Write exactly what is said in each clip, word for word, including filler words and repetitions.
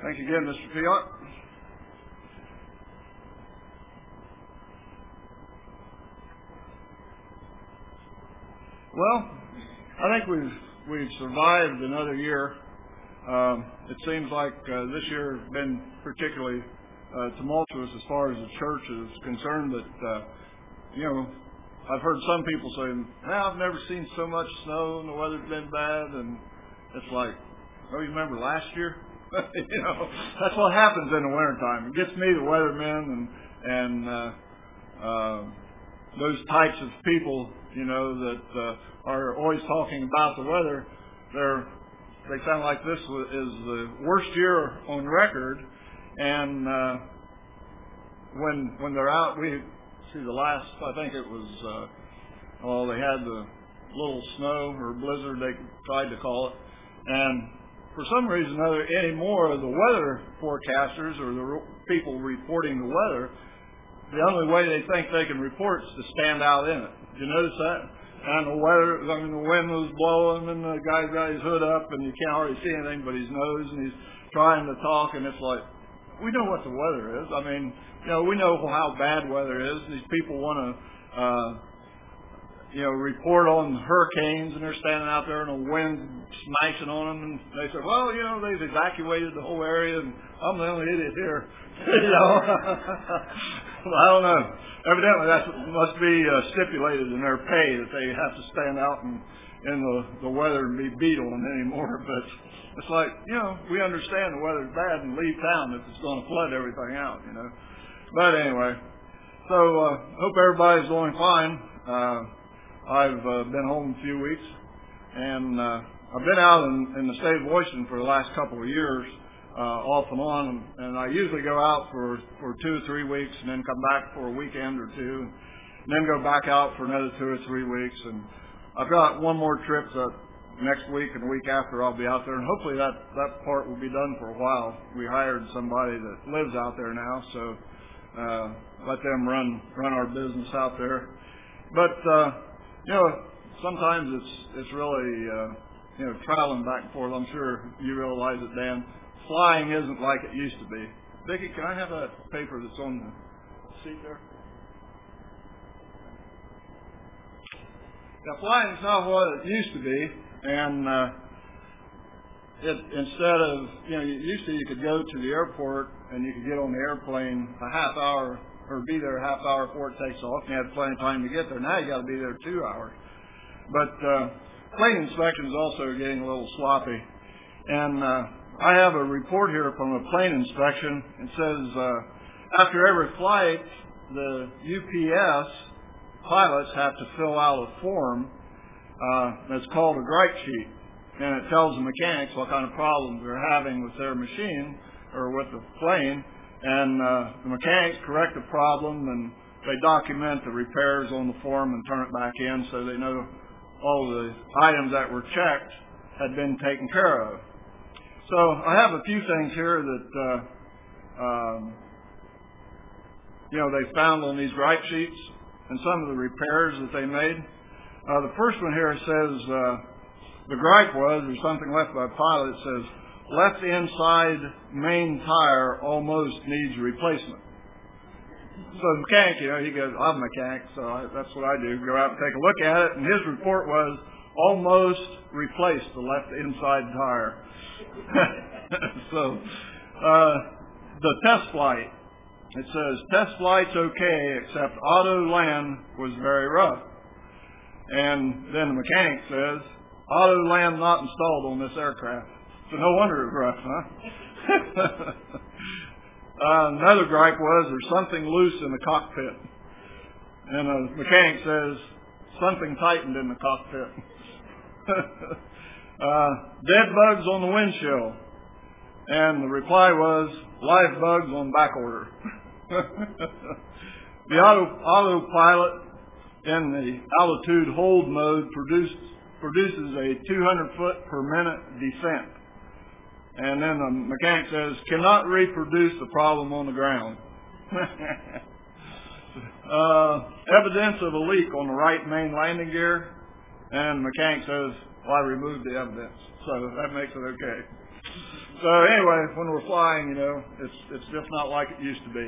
Thank you again, Mister Fiat. Well, I think we've we've survived another year. Um, it seems like uh, this year has been particularly uh, tumultuous as far as the church is concerned. That uh, you know, I've heard some people say, "Well, I've never seen so much snow, and the weather's been bad." And it's like, oh, you remember last year? you know, that's what happens in the wintertime. It gets me, the weathermen, and and uh, uh, those types of people, you know, that uh, are always talking about the weather. They're they sound like this is the worst year on record. And uh, when when they're out, we see the last. I think it was. Uh, well, they had the little snow or blizzard they tried to call it, and for some reason or other, any more of the weather forecasters or the people reporting the weather, the only way they think they can report is to stand out in it. Did you notice that? And the weather, I mean, the wind was blowing, and the guy's got his hood up, and you can't hardly see anything but his nose, and he's trying to talk, and it's like, we know what the weather is. I mean, you know, we know how bad weather is. These people want to, uh, you know, report on hurricanes, and they're standing out there and the wind smashing on them, and they say, well, you know, they've evacuated the whole area, and I'm the only idiot here. you know, well, I don't know. Evidently, that must be uh, stipulated in their pay that they have to stand out in, in the, the weather and be beat on anymore. But it's like, you know, we understand the weather's bad and leave town if it's going to flood everything out, you know. But anyway, so uh, hope everybody's doing fine. Uh, I've uh, been home a few weeks, and uh, I've been out in, in the state of Washington for the last couple of years, uh, off and on, and I usually go out for, for two or three weeks and then come back for a weekend or two, and then go back out for another two or three weeks. And I've got one more trip that next week and the week after I'll be out there, and hopefully that, that part will be done for a while. We hired somebody that lives out there now, so uh, let them run run our business out there. But uh, you know, sometimes it's it's really uh, you know traveling back and forth. I'm sure you realize it, Dan. Flying isn't like it used to be. Vicki, can I have that paper that's on the seat there? Now, flying is not what it used to be, and uh, it instead of you know, used to you could go to the airport and you could get on the airplane a half hour or be there a half hour before it takes off, and you had plenty of time to get there. Now you got to be there two hours. But uh, plane inspection is also getting a little sloppy, and uh, I have a report here from a plane inspection. It says uh, after every flight, the U P S pilots have to fill out a form uh, that's called a gripe sheet, and it tells the mechanics what kind of problems they're having with their machine or with the plane, and uh, the mechanics correct the problem, and they document the repairs on the form and turn it back in so they know all the items that were checked had been taken care of. So I have a few things here that uh, um, you know they found on these gripe sheets and some of the repairs that they made. Uh, the first one here says uh, the gripe was, or something left by a pilot, it says, left inside main tire almost needs replacement. So the mechanic, you know, he goes, I'm a mechanic, so I, that's what I do, go out and take a look at it, and his report was almost replaced the left inside tire. so uh, the test flight, it says, test flight's okay, except auto land was very rough. And then the mechanic says, auto land not installed on this aircraft. So no wonder it was rough, huh? uh, another gripe was there's something loose in the cockpit. And the mechanic says, something tightened in the cockpit. uh, dead bugs on the windshield. And the reply was, live bugs on back order. the auto, autopilot in the altitude hold mode produced, produces a two hundred foot per minute descent. And then the mechanic says, cannot reproduce the problem on the ground. uh, evidence of a leak on the right main landing gear. And the mechanic says, well, I removed the evidence. So that makes it okay. So anyway, when we're flying, you know, it's it's just not like it used to be.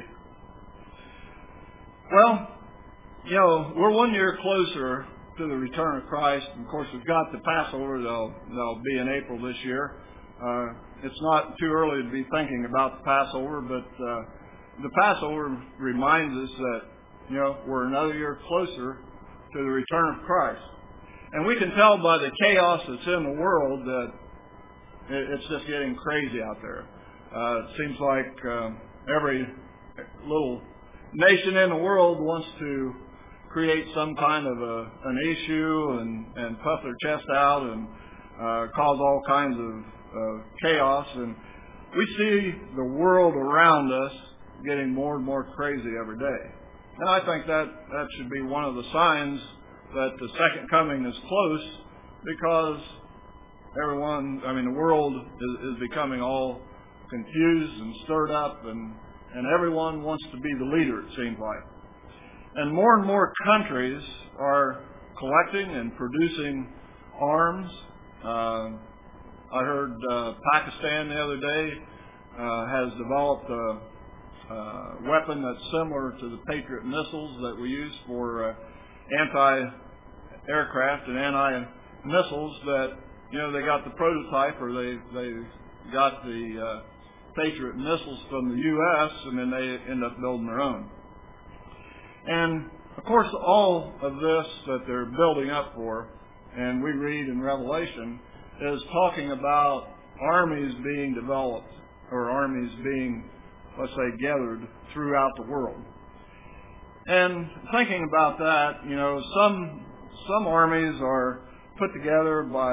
Well, you know, we're one year closer to the return of Christ. And of course, we've got the Passover that'll, that'll be in April this year. Uh, it's not too early to be thinking about the Passover, but uh, the Passover reminds us that, you know, we're another year closer to the return of Christ. And we can tell by the chaos that's in the world that it's just getting crazy out there. Uh, it seems like uh, every little nation in the world wants to create some kind of a, an issue and, and puff their chest out and uh, cause all kinds of uh, chaos. And we see the world around us getting more and more crazy every day. And I think that, that should be one of the signs that the second coming is close, because everyone, I mean, the world is, is becoming all confused and stirred up, and, and everyone wants to be the leader, it seems like. And more and more countries are collecting and producing arms. Uh, I heard uh, Pakistan the other day uh, has developed a, a weapon that's similar to the Patriot missiles that we use for uh, anti-aircraft and anti-missiles. That, you know, they got the prototype, or they they got the uh, Patriot missiles from the U S, and then they end up building their own. And, of course, all of this that they're building up for, and we read in Revelation, is talking about armies being developed, or armies being, let's say, gathered throughout the world. And thinking about that, you know, some some armies are put together by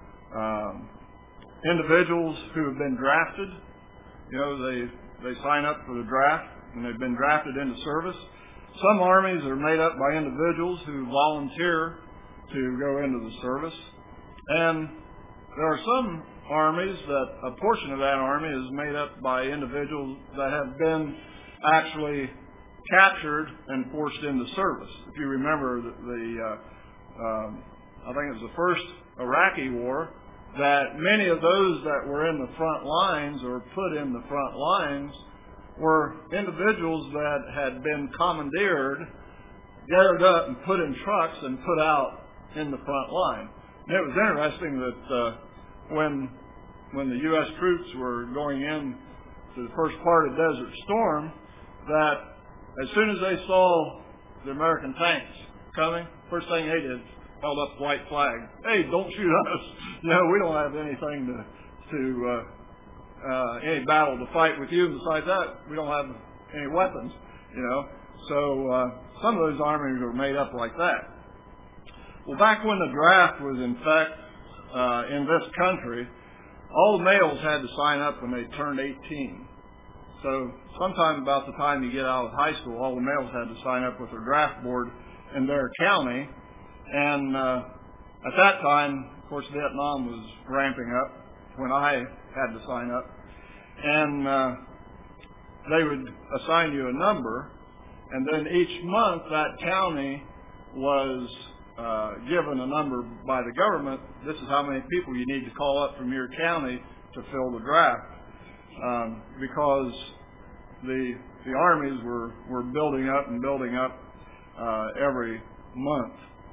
um, individuals who have been drafted. You know, they, they sign up for the draft, and they've been drafted into service. Some armies are made up by individuals who volunteer to go into the service. And there are some armies that a portion of that army is made up by individuals that have been actually captured and forced into service. If you remember the, the uh, um, I think it was the first Iraqi war, that many of those that were in the front lines or put in the front lines were individuals that had been commandeered, gathered up and put in trucks and put out in the front line. And it was interesting that uh, when when the U S troops were going in to the first part of Desert Storm, that as soon as they saw the American tanks coming, first thing they did, held up the white flag. Hey, don't shoot us. You know, we don't have anything to to uh, uh, any battle to fight with you. Besides that, we don't have any weapons. You know, so uh, some of those armies were made up like that. Well, back when the draft was in fact uh, in this country, all the males had to sign up when they turned eighteen. So sometime about the time you get out of high school, all the males had to sign up with their draft board in their county. And uh, at that time, of course, Vietnam was ramping up when I had to sign up. And uh, they would assign you a number, and then each month that county was uh, given a number by the government. This is how many people you need to call up from your county to fill the draft. Um, because the the armies were, were building up and building up uh, every month.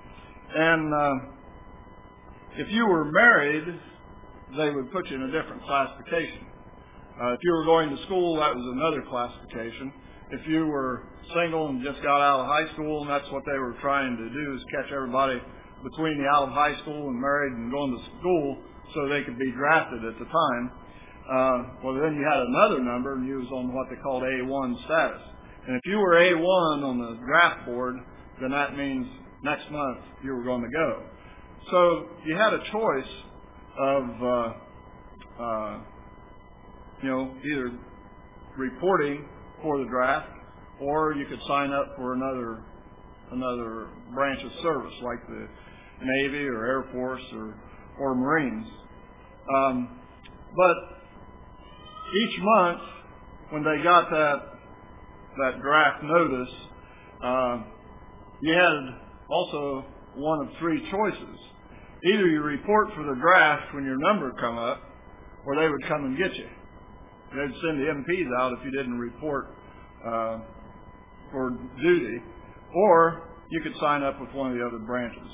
And uh, if you were married, they would put you in a different classification. Uh, if you were going to school, that was another classification. If you were single and just got out of high school, and that's what they were trying to do, is catch everybody between the out of high school and married and going to school so they could be drafted at the time. Uh, well, then you had another number, and you was on what they called A one status. And if you were A one on the draft board, then that means next month you were going to go. So you had a choice of, uh, uh, you know, either reporting for the draft, or you could sign up for another another branch of service, like the Navy or Air Force or or Marines. Um, but each month, when they got that that draft notice, uh, you had also one of three choices. Either you report for the draft when your number come up, or they would come and get you. They'd send the M Ps out if you didn't report uh, for duty, or you could sign up with one of the other branches.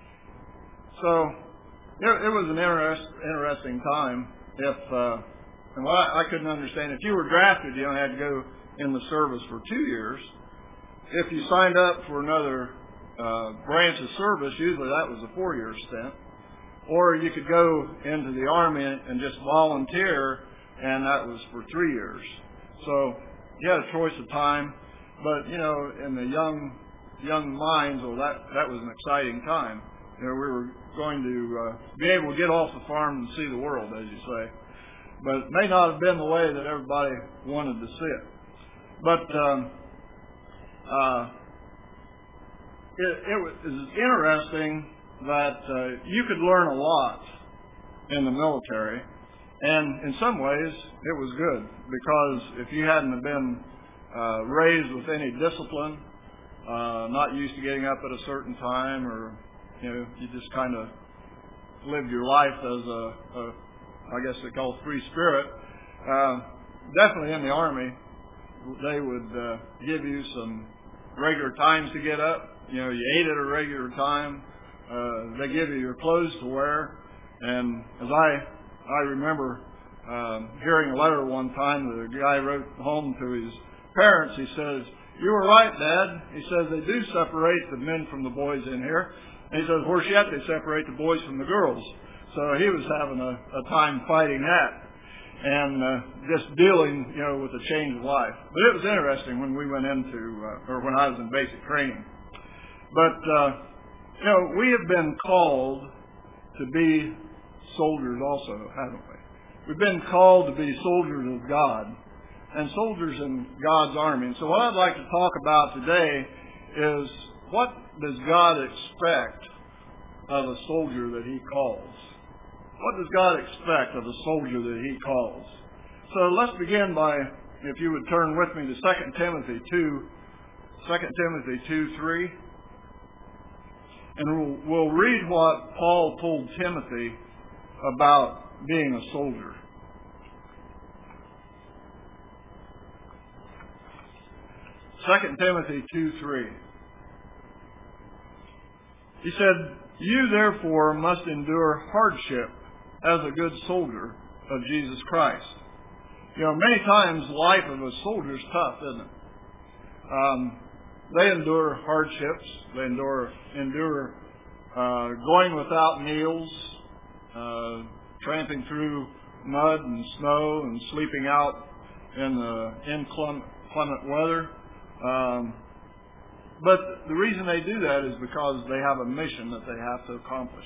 So it, it was an interest, interesting time. If uh, and what I, I couldn't understand, if you were drafted, you only had to go in the service for two years. If you signed up for another uh, branch of service, usually that was a four-year stint. Or you could go into the Army and just volunteer, and that was for three years. So you had a choice of time, but you know, in the young young minds, well, that that was an exciting time. You know, we were going to uh, be able to get off the farm and see the world, as you say. But it may not have been the way that everybody wanted to see it. But um, uh, it, it was interesting that uh, you could learn a lot in the military, and in some ways it was good, because if you hadn't have been uh, raised with any discipline, uh, not used to getting up at a certain time, or you know, you just kind of lived your life as a, a I guess they call it free spirit, uh, definitely in the Army they would uh, give you some regular times to get up. You know, you ate at a regular time. Uh, they give you your clothes to wear, and as I I remember um, hearing a letter one time that a guy wrote home to his parents. He says, "You were right, Dad." He says, "They do separate the men from the boys in here." And he says, "Worse yet, they separate the boys from the girls." So he was having a, a time fighting that, and uh, just dealing, you know, with the change of life. But it was interesting when we went into, uh, or when I was in basic training. But uh, you know, we have been called to be soldiers also, haven't we? We've been called to be soldiers of God, and soldiers in God's army. And so what I'd like to talk about today is, what does God expect of a soldier that He calls? What does God expect of a soldier that He calls? So let's begin by, if you would turn with me to Second Timothy two, Second Timothy two three. And we'll, we'll read what Paul told Timothy about being a soldier. Second Timothy two three. He said, "You therefore must endure hardship as a good soldier of Jesus Christ." You know, many times the life of a soldier is tough, isn't it? Um, They endure hardships. They endure endure uh, going without meals, uh, tramping through mud and snow, and sleeping out in the inclement weather. Um, but the reason they do that is because they have a mission that they have to accomplish.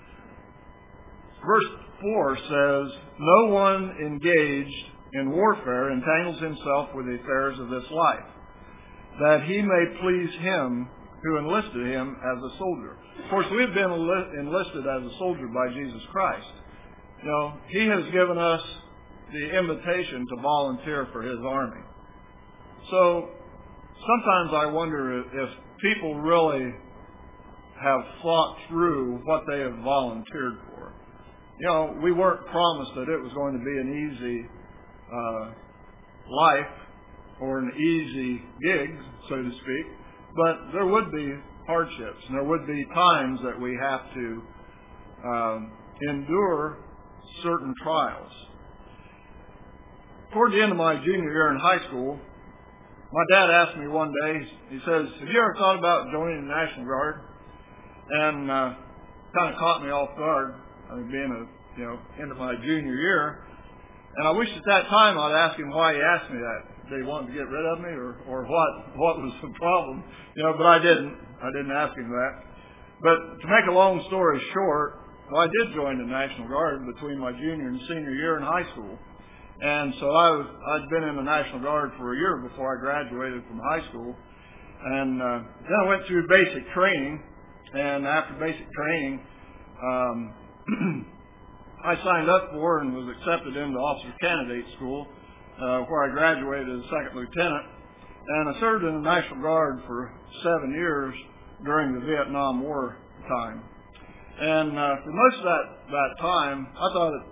Verse four says, "No one engaged in warfare entangles himself with the affairs of this life, that he may please him who enlisted him as a soldier." Of course, we've been enlisted as a soldier by Jesus Christ. You know, He has given us the invitation to volunteer for His army. So sometimes I wonder if people really have thought through what they have volunteered for. You know, we weren't promised that it was going to be an easy uh, life or an easy gig, so to speak, but there would be hardships, and there would be times that we have to um, endure certain trials. Toward the end of my junior year in high school, my dad asked me one day, he says, "Have you ever thought about joining the National Guard?" And uh, kind of caught me off guard, I mean, being a, you know, into my junior year. And I wish at that time I'd asked him why he asked me that. Did he want to get rid of me, or, or what what was the problem? You know, but I didn't. I didn't ask him that. But to make a long story short, well, I did join the National Guard between my junior and senior year in high school. And so I was, I'd been in the National Guard for a year before I graduated from high school. And uh, then I went through basic training. And after basic training, um, I signed up for and was accepted into Officer Candidate School, uh, where I graduated as a second lieutenant. And I served in the National Guard for seven years during the Vietnam War time. And uh, for most of that, that time, I thought it,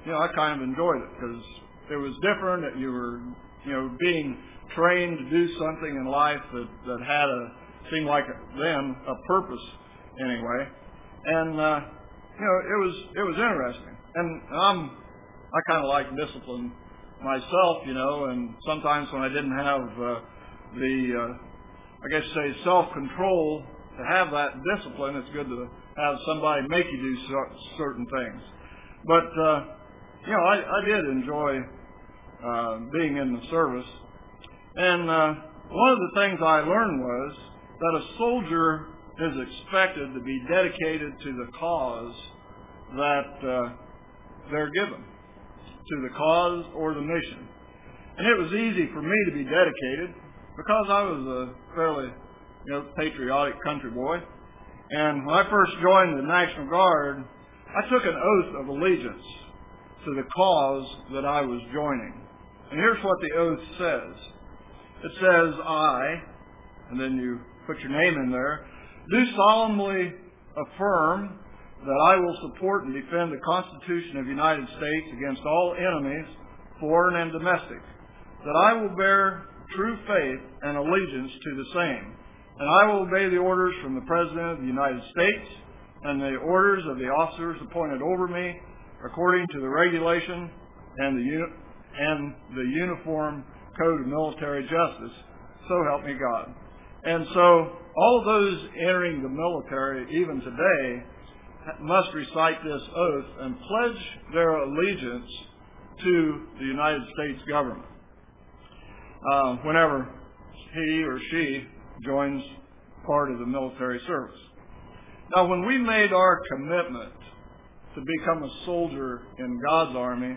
you know, I kind of enjoyed it because it was different. That you were, you know, being trained to do something in life that, that had a, seemed like then a purpose anyway. And, uh, you know, it was, it was interesting. And I'm, I kind of like discipline myself, you know, and sometimes when I didn't have, uh, the, uh, I guess say self-control to have that discipline, it's good to have somebody make you do certain things. But, uh, you know, I, I did enjoy, uh, being in the service. And uh, one of the things I learned was that a soldier is expected to be dedicated to the cause that uh, they're given, to the cause or the mission. And it was easy for me to be dedicated because I was a fairly, you know, patriotic country boy. And when I first joined the National Guard, I took an oath of allegiance to the cause that I was joining. And here's what the oath says. It says, I, and then you put your name in there, do solemnly affirm that I will support and defend the Constitution of the United States against all enemies, foreign and domestic, that I will bear true faith and allegiance to the same, and I will obey the orders from the President of the United States and the orders of the officers appointed over me according to the regulation and the, uni- and the Uniform Code of Military Justice, so help me God. And so all of those entering the military, even today, must recite this oath and pledge their allegiance to the United States government uh, whenever he or she joins part of the military service. Now, when we made our commitment to become a soldier in God's army,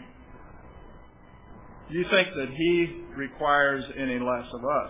do you think that he requires any less of us?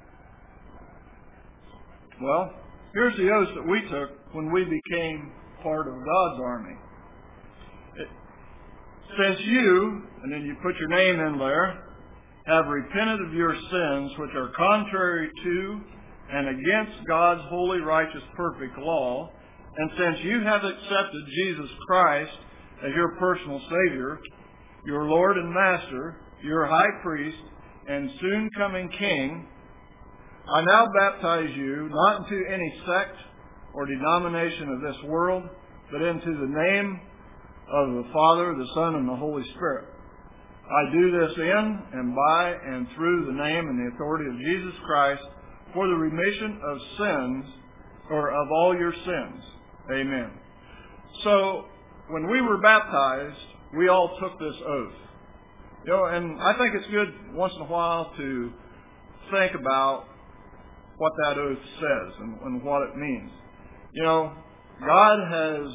Well, here's the oath that we took when we became part of God's army. It, since you, and then you put your name in there, have repented of your sins which are contrary to and against God's holy, righteous, perfect law, and since you have accepted Jesus Christ as your personal Savior, your Lord and Master, your High Priest, and soon coming King, I now baptize you not into any sect or denomination of this world, but into the name of the Father, the Son, and the Holy Spirit. I do this in and by and through the name and the authority of Jesus Christ for the remission of sins, or of all your sins. Amen. So, when we were baptized, we all took this oath. You know, and I think it's good once in a while to think about what that oath says and, and what it means. You know, God has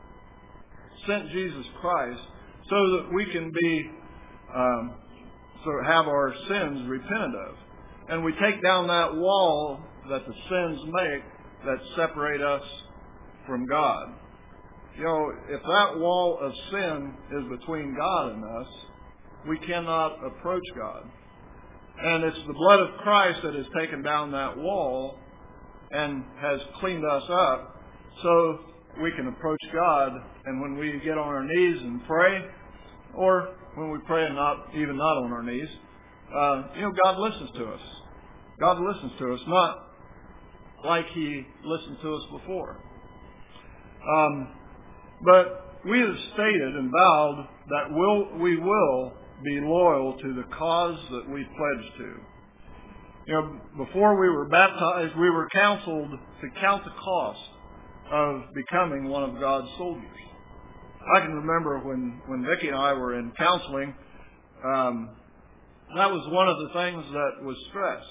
sent Jesus Christ so that we can be, um, so have our sins repented of. And we take down that wall that the sins make that separate us from God. You know, if that wall of sin is between God and us, we cannot approach God. And it's the blood of Christ that has taken down that wall and has cleaned us up so we can approach God. And when we get on our knees and pray, or when we pray and not even not on our knees, uh, you know, God listens to us. God listens to us, not like He listened to us before. Um, but we have stated and vowed that we'll, we will be loyal to the cause that we pledge to. You know, before we were baptized, we were counseled to count the cost of becoming one of God's soldiers. I can remember when, when Vicki and I were in counseling, um, that was one of the things that was stressed.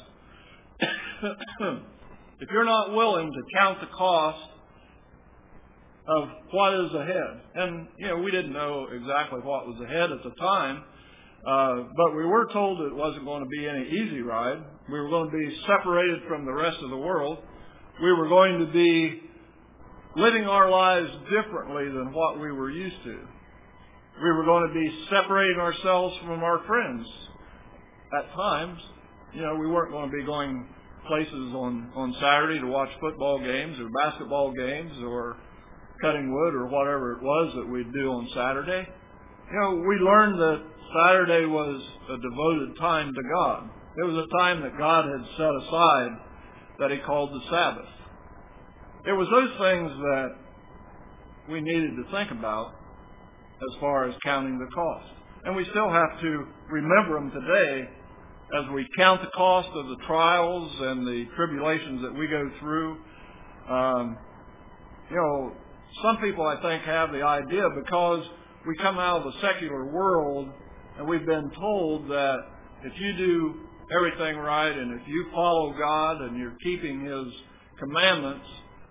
If you're not willing to count the cost of what is ahead, and, you know, we didn't know exactly what was ahead at the time, uh, but we were told it wasn't going to be any easy ride. We were going to be separated from the rest of the world. We were going to be living our lives differently than what we were used to. We were going to be separating ourselves from our friends at times. You know, we weren't going to be going places on, on Saturday to watch football games or basketball games or cutting wood or whatever it was that we'd do on Saturday. You know, we learned that Saturday was a devoted time to God. It was a time that God had set aside that He called the Sabbath. It was those things that we needed to think about as far as counting the cost. And we still have to remember them today as we count the cost of the trials and the tribulations that we go through. Um, you know, some people, I think, have the idea because we come out of the secular world and we've been told that if you do everything right and if you follow God and you're keeping His commandments,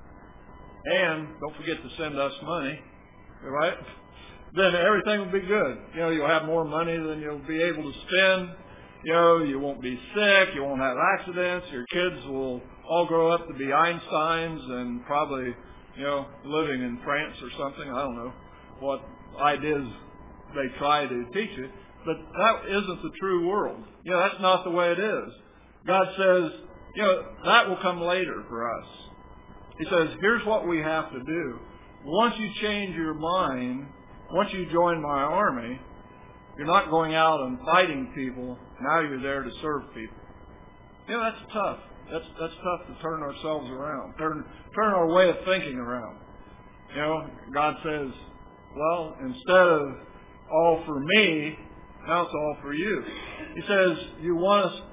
and don't forget to send us money, right? Then everything will be good. You know, you'll have more money than you'll be able to spend. You know, you won't be sick. You won't have accidents. Your kids will all grow up to be Einsteins and probably, you know, living in France or something. I don't know what ideas they try to teach you. But that isn't the true world. You know, that's not the way it is. God says, you know, that will come later for us. He says, here's what we have to do. Once you change your mind, once you join my army, you're not going out and fighting people. Now you're there to serve people. You know, that's tough. That's that's tough to turn ourselves around, turn turn our way of thinking around. You know, God says, well, instead of all for me, now it's all for you. He says, you want us,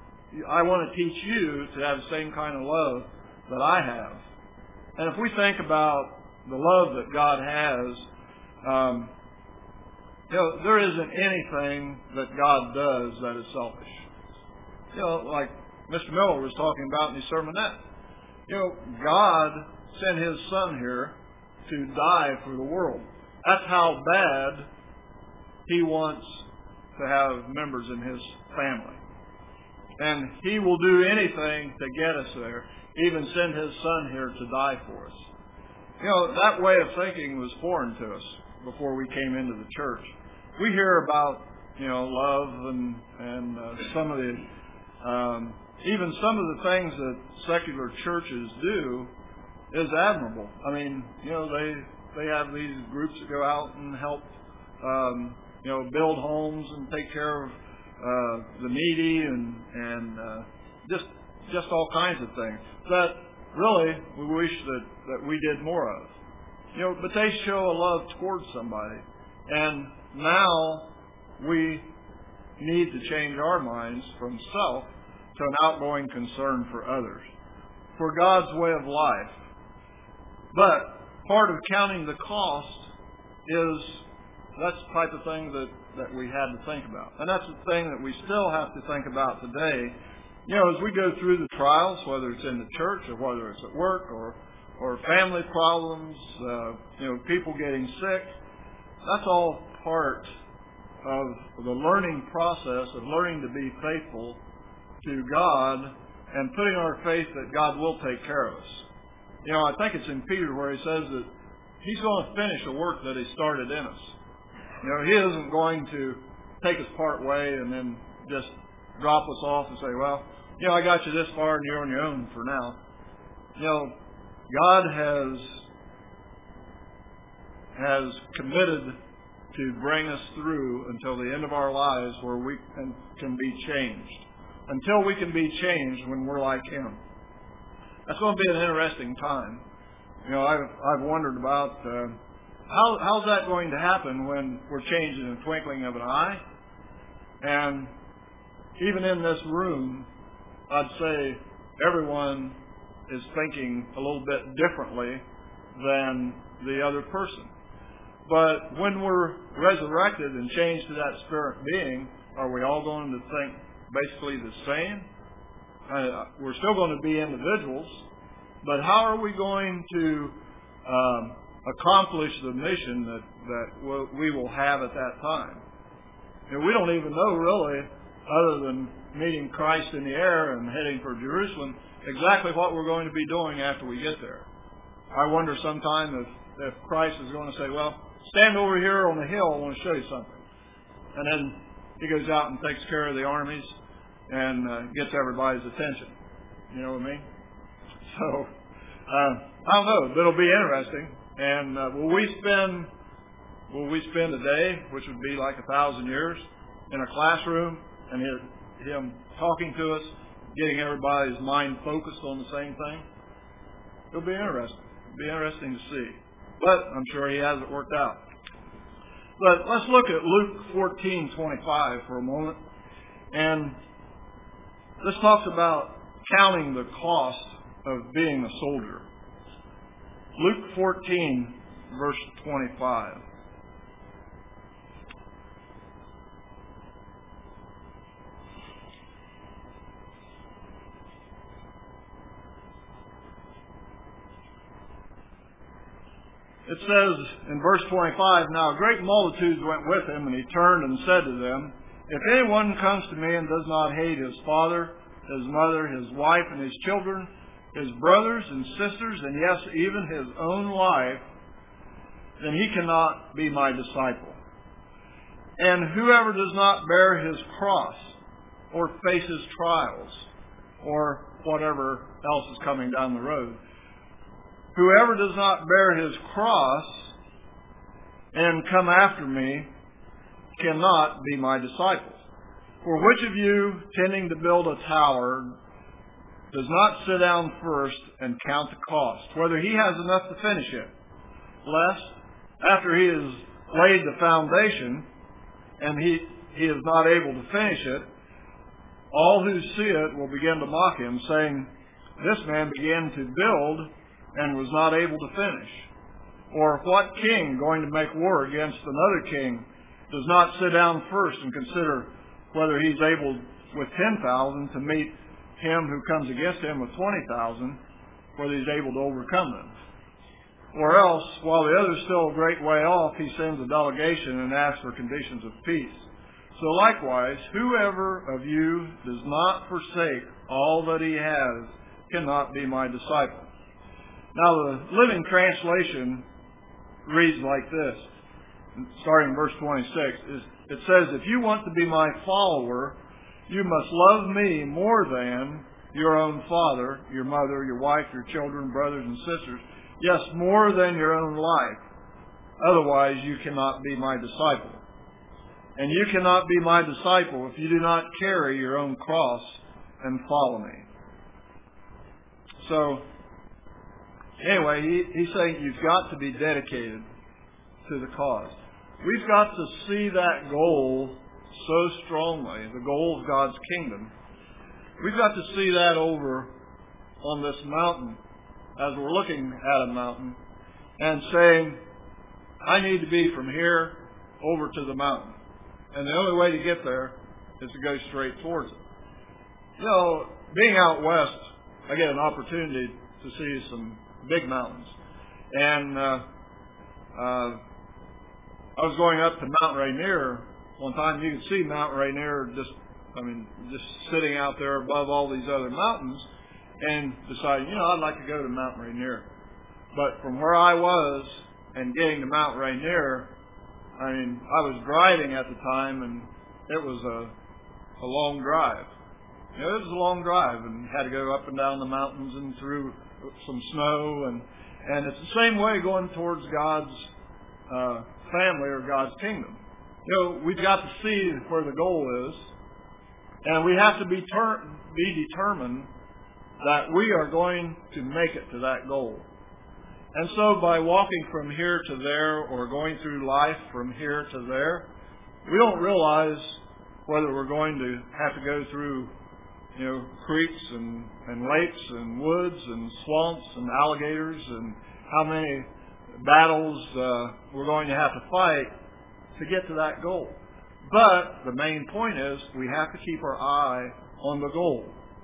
I want to teach you to have the same kind of love that I have. And if we think about the love that God has, um, you know, there isn't anything that God does that is selfish. You know, like Mister Miller was talking about in his sermonette. You know, God sent His Son here to die for the world. That's how bad He wants to have members in His family. And He will do anything to get us there, even send His Son here to die for us. You know, that way of thinking was foreign to us before we came into the church. We hear about, you know, love and, and uh, some of the, um, even some of the things that secular churches do is admirable. I mean, you know, they, they have these groups that go out and help, um, you know, build homes and take care of uh, the needy and, and uh, just just all kinds of things that really we wish that, that we did more of. You know, but they show a love towards somebody. And now we need to change our minds from self to an outgoing concern for others, for God's way of life. But part of counting the cost is that's the type of thing that, that we had to think about. And that's the thing that we still have to think about today. You know, as we go through the trials, whether it's in the church or whether it's at work or or family problems, uh, you know, people getting sick, that's all part of the learning process of learning to be faithful to God and putting our faith that God will take care of us. You know, I think it's in Peter where he says that He's going to finish a work that He started in us. You know, He isn't going to take us part way and then just drop us off and say, well, you know, I got you this far and you're on your own for now. You know, God has has committed to bring us through until the end of our lives where we can, can be changed. Until we can be changed when we're like Him. That's going to be an interesting time. You know, I've, I've wondered about uh, how how's that going to happen when we're changed in the twinkling of an eye? And even in this room, I'd say everyone is thinking a little bit differently than the other person. But when we're resurrected and changed to that spirit being, are we all going to think basically the same? Uh, we're still going to be individuals, but how are we going to um, accomplish the mission that, that we will have at that time? You know, we don't even know really, other than meeting Christ in the air and heading for Jerusalem, exactly what we're going to be doing after we get there. I wonder sometime if, if Christ is going to say, well, stand over here on the hill, I want to show you something. And then He goes out and takes care of the armies and uh, gets everybody's attention. You know what I mean? So, uh, I don't know, but it'll be interesting. And uh, will we spend will we spend a day, which would be like a thousand years, in a classroom and him talking to us, getting everybody's mind focused on the same thing? It'll be interesting. It'll be interesting to see. But I'm sure he has it worked out. But let's look at Luke fourteen twenty-five for a moment. And this talks about counting the cost of being a soldier. Luke fourteen, verse twenty-five. It says in verse twenty-five, "Now great multitudes went with him, and he turned and said to them, If anyone comes to me and does not hate his father, his mother, his wife, and his children, his brothers and sisters, and yes, even his own life, then he cannot be my disciple. And whoever does not bear his cross, or faces trials, or whatever else is coming down the road, whoever does not bear his cross and come after me cannot be my disciple. For which of you, tending to build a tower, does not sit down first and count the cost, whether he has enough to finish it, lest, after he has laid the foundation, and he, he is not able to finish it, all who see it will begin to mock him, saying, This man began to build and was not able to finish. Or what king, going to make war against another king, does not sit down first and consider whether he's able with ten thousand to meet him who comes against him with twenty thousand, whether he's able to overcome them? Or else, while the other is still a great way off, he sends a delegation and asks for conditions of peace. So likewise, whoever of you does not forsake all that he has cannot be my disciple." Now the Living Translation reads like this, starting in verse twenty-six. It says, "If you want to be my follower, you must love me more than your own father, your mother, your wife, your children, brothers and sisters. Yes, more than your own life. Otherwise, you cannot be my disciple. And you cannot be my disciple if you do not carry your own cross and follow me." So, anyway, he, he's saying you've got to be dedicated to the cause. We've got to see that goal so strongly, the goal of God's kingdom. We've got to see that over on this mountain as we're looking at a mountain and saying, I need to be from here over to the mountain. And the only way to get there is to go straight towards it. You know, being out west, I get an opportunity to see some big mountains. And uh, uh, I was going up to Mount Rainier one time. You could see Mount Rainier just, I mean, just sitting out there above all these other mountains, and decided, you know, I'd like to go to Mount Rainier. But from where I was and getting to Mount Rainier, I mean, I was driving at the time, and it was a, a long drive. You know, it was a long drive, and had to go up and down the mountains and through some snow, and and it's the same way going towards God's uh, family or God's kingdom. You know, we've got to see where the goal is, and we have to be ter- be determined that we are going to make it to that goal. And so by walking from here to there, or going through life from here to there, we don't realize whether we're going to have to go through, you know, creeks and, and lakes and woods and swamps and alligators, and how many battles uh, we're going to have to fight to get to that goal. But the main point is we have to keep our eye on the goal.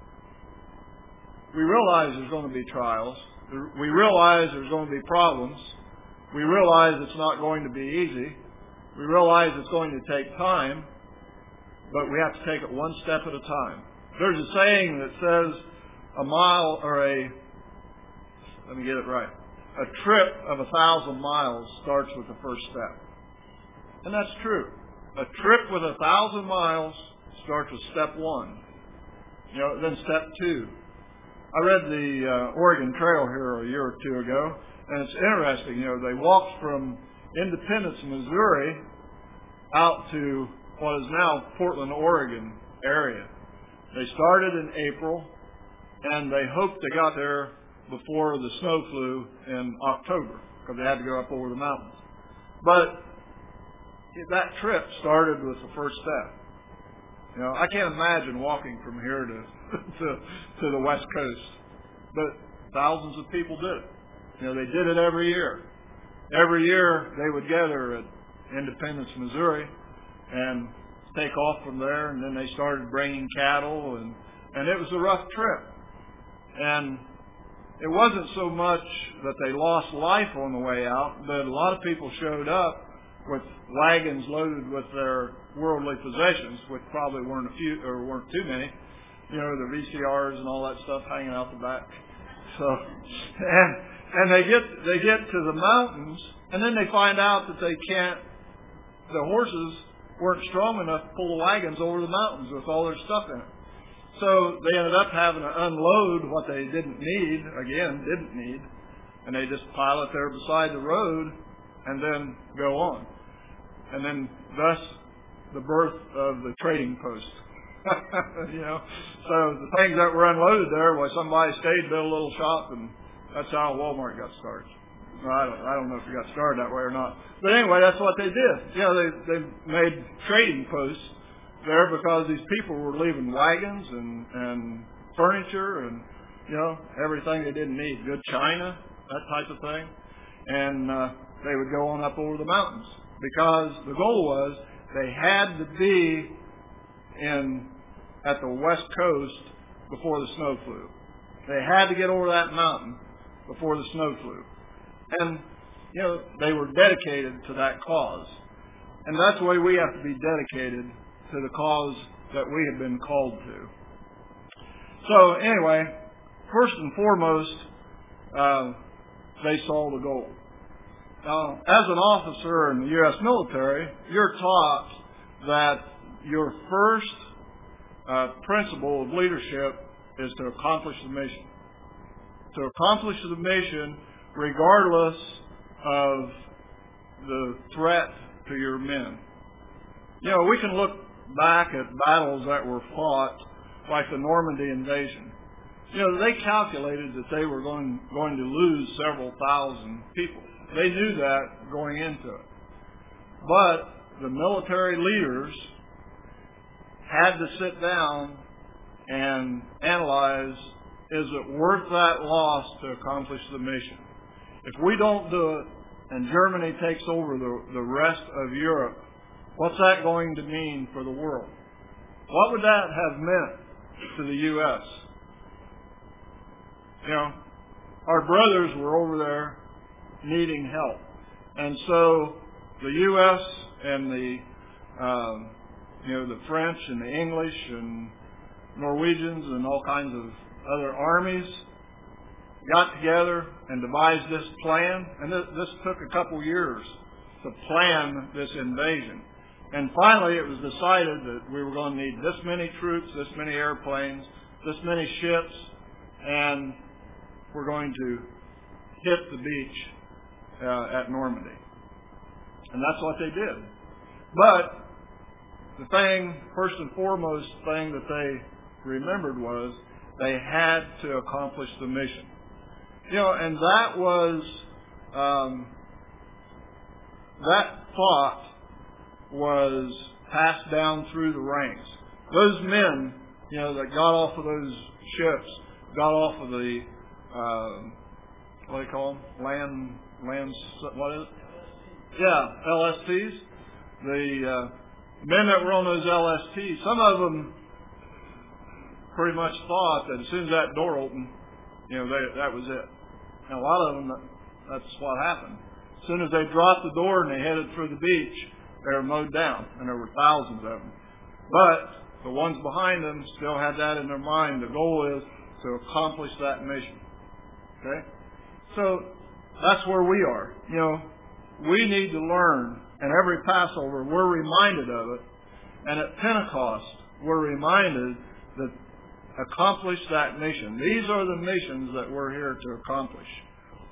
We realize there's going to be trials. We realize there's going to be problems. We realize it's not going to be easy. We realize it's going to take time, but we have to take it one step at a time. There's a saying that says a mile or a, let me get it right, a trip of a thousand miles starts with the first step. And that's true. A trip with a thousand miles starts with step one. You know, then step two. I read the uh, Oregon Trail here a year or two ago, and it's interesting. You know, they walked from Independence, Missouri, out to what is now Portland, Oregon area. They started in April, and they hoped they got there before the snow flew in October, because they had to go up over the mountains. But that trip started with the first step. You know, I can't imagine walking from here to to, to the West Coast, but thousands of people did it. You know, they did it every year. Every year they would gather at Independence, Missouri, and take off from there, and then they started bringing cattle, and, and it was a rough trip. And it wasn't so much that they lost life on the way out, but a lot of people showed up with wagons loaded with their worldly possessions, which probably weren't a few or weren't too many. You know, the V C Rs and all that stuff hanging out the back. So, and and they get they get to the mountains, and then they find out that they can't. The horses weren't strong enough to pull the wagons over the mountains with all their stuff in it. So they ended up having to unload what they didn't need, again, didn't need, and they just pile it there beside the road and then go on. And then thus the birth of the trading post. You know, so the things that were unloaded there, well, somebody stayed, built a little shop, and that's how Walmart got started. Well, I don't, I don't know if it got started that way or not. But anyway, that's what they did. You know, they, they made trading posts there because these people were leaving wagons and, and furniture and, you know, everything they didn't need. Good china, that type of thing. And uh, they would go on up over the mountains because the goal was they had to be in at the West Coast before the snow flew. They had to get over that mountain before the snow flew. And, you know, they were dedicated to that cause. And that's the way we have to be dedicated to the cause that we have been called to. So, anyway, first and foremost, uh, they saw the goal. Now, as an officer in the U S military, you're taught that your first uh, principle of leadership is to accomplish the mission. To accomplish the mission regardless of the threat to your men. You know, we can look back at battles that were fought, like the Normandy invasion. You know, they calculated that they were going, going to lose several thousand people. They knew that going into it. But the military leaders had to sit down and analyze, is it worth that loss to accomplish the mission? If we don't do it and Germany takes over the, the rest of Europe, what's that going to mean for the world? What would that have meant to the U S? You know, our brothers were over there needing help. And so the U S and the, um, you know, the French and the English and Norwegians and all kinds of other armies got together and devised this plan. And this, this took a couple years to plan this invasion. And finally it was decided that we were going to need this many troops, this many airplanes, this many ships, and we're going to hit the beach uh, at Normandy. And that's what they did. But the thing, first and foremost thing that they remembered was they had to accomplish the mission. You know, and that was, um, that thought was passed down through the ranks. Those men, you know, that got off of those ships, got off of the, uh, what do you call them? Land, land, what is it? Yeah, L S Ts. The uh, men that were on those L S Ts, some of them pretty much thought that as soon as that door opened, you know, they, that was it. And a lot of them, that's what happened. As soon as they dropped the door and they headed for the beach, they were mowed down, and there were thousands of them. But the ones behind them still had that in their mind. The goal is to accomplish that mission. Okay? So that's where we are. You know, we need to learn, and every Passover we're reminded of it, and at Pentecost we're reminded that accomplish that mission. These are the missions that we're here to accomplish.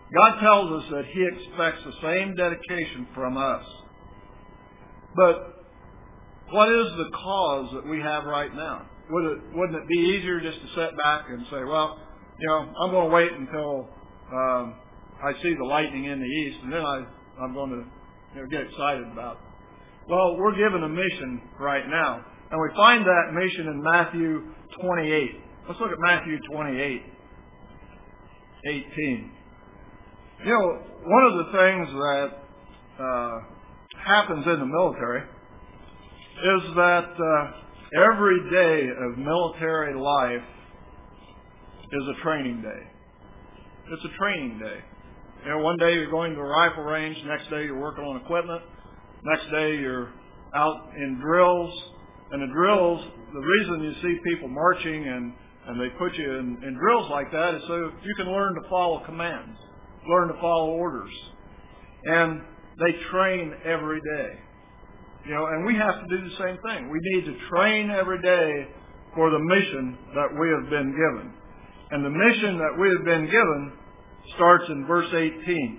God tells us that He expects the same dedication from us. But what is the cause that we have right now? Would it, wouldn't it be easier just to sit back and say, well, you know, I'm going to wait until um, I see the lightning in the east, and then I, I'm going to you know, get excited about it. Well, we're given a mission right now, and we find that mission in Matthew twenty-eight. Let's look at Matthew twenty-eight, eighteen. You know, one of the things that uh, happens in the military is that uh, every day of military life is a training day. It's a training day. You know, one day you're going to a rifle range, next day you're working on equipment, next day you're out in drills. And the drills, the reason you see people marching and, and they put you in, in drills like that is so you can learn to follow commands, learn to follow orders. And they train every day. You know, and we have to do the same thing. We need to train every day for the mission that we have been given. And the mission that we have been given starts in verse eighteen.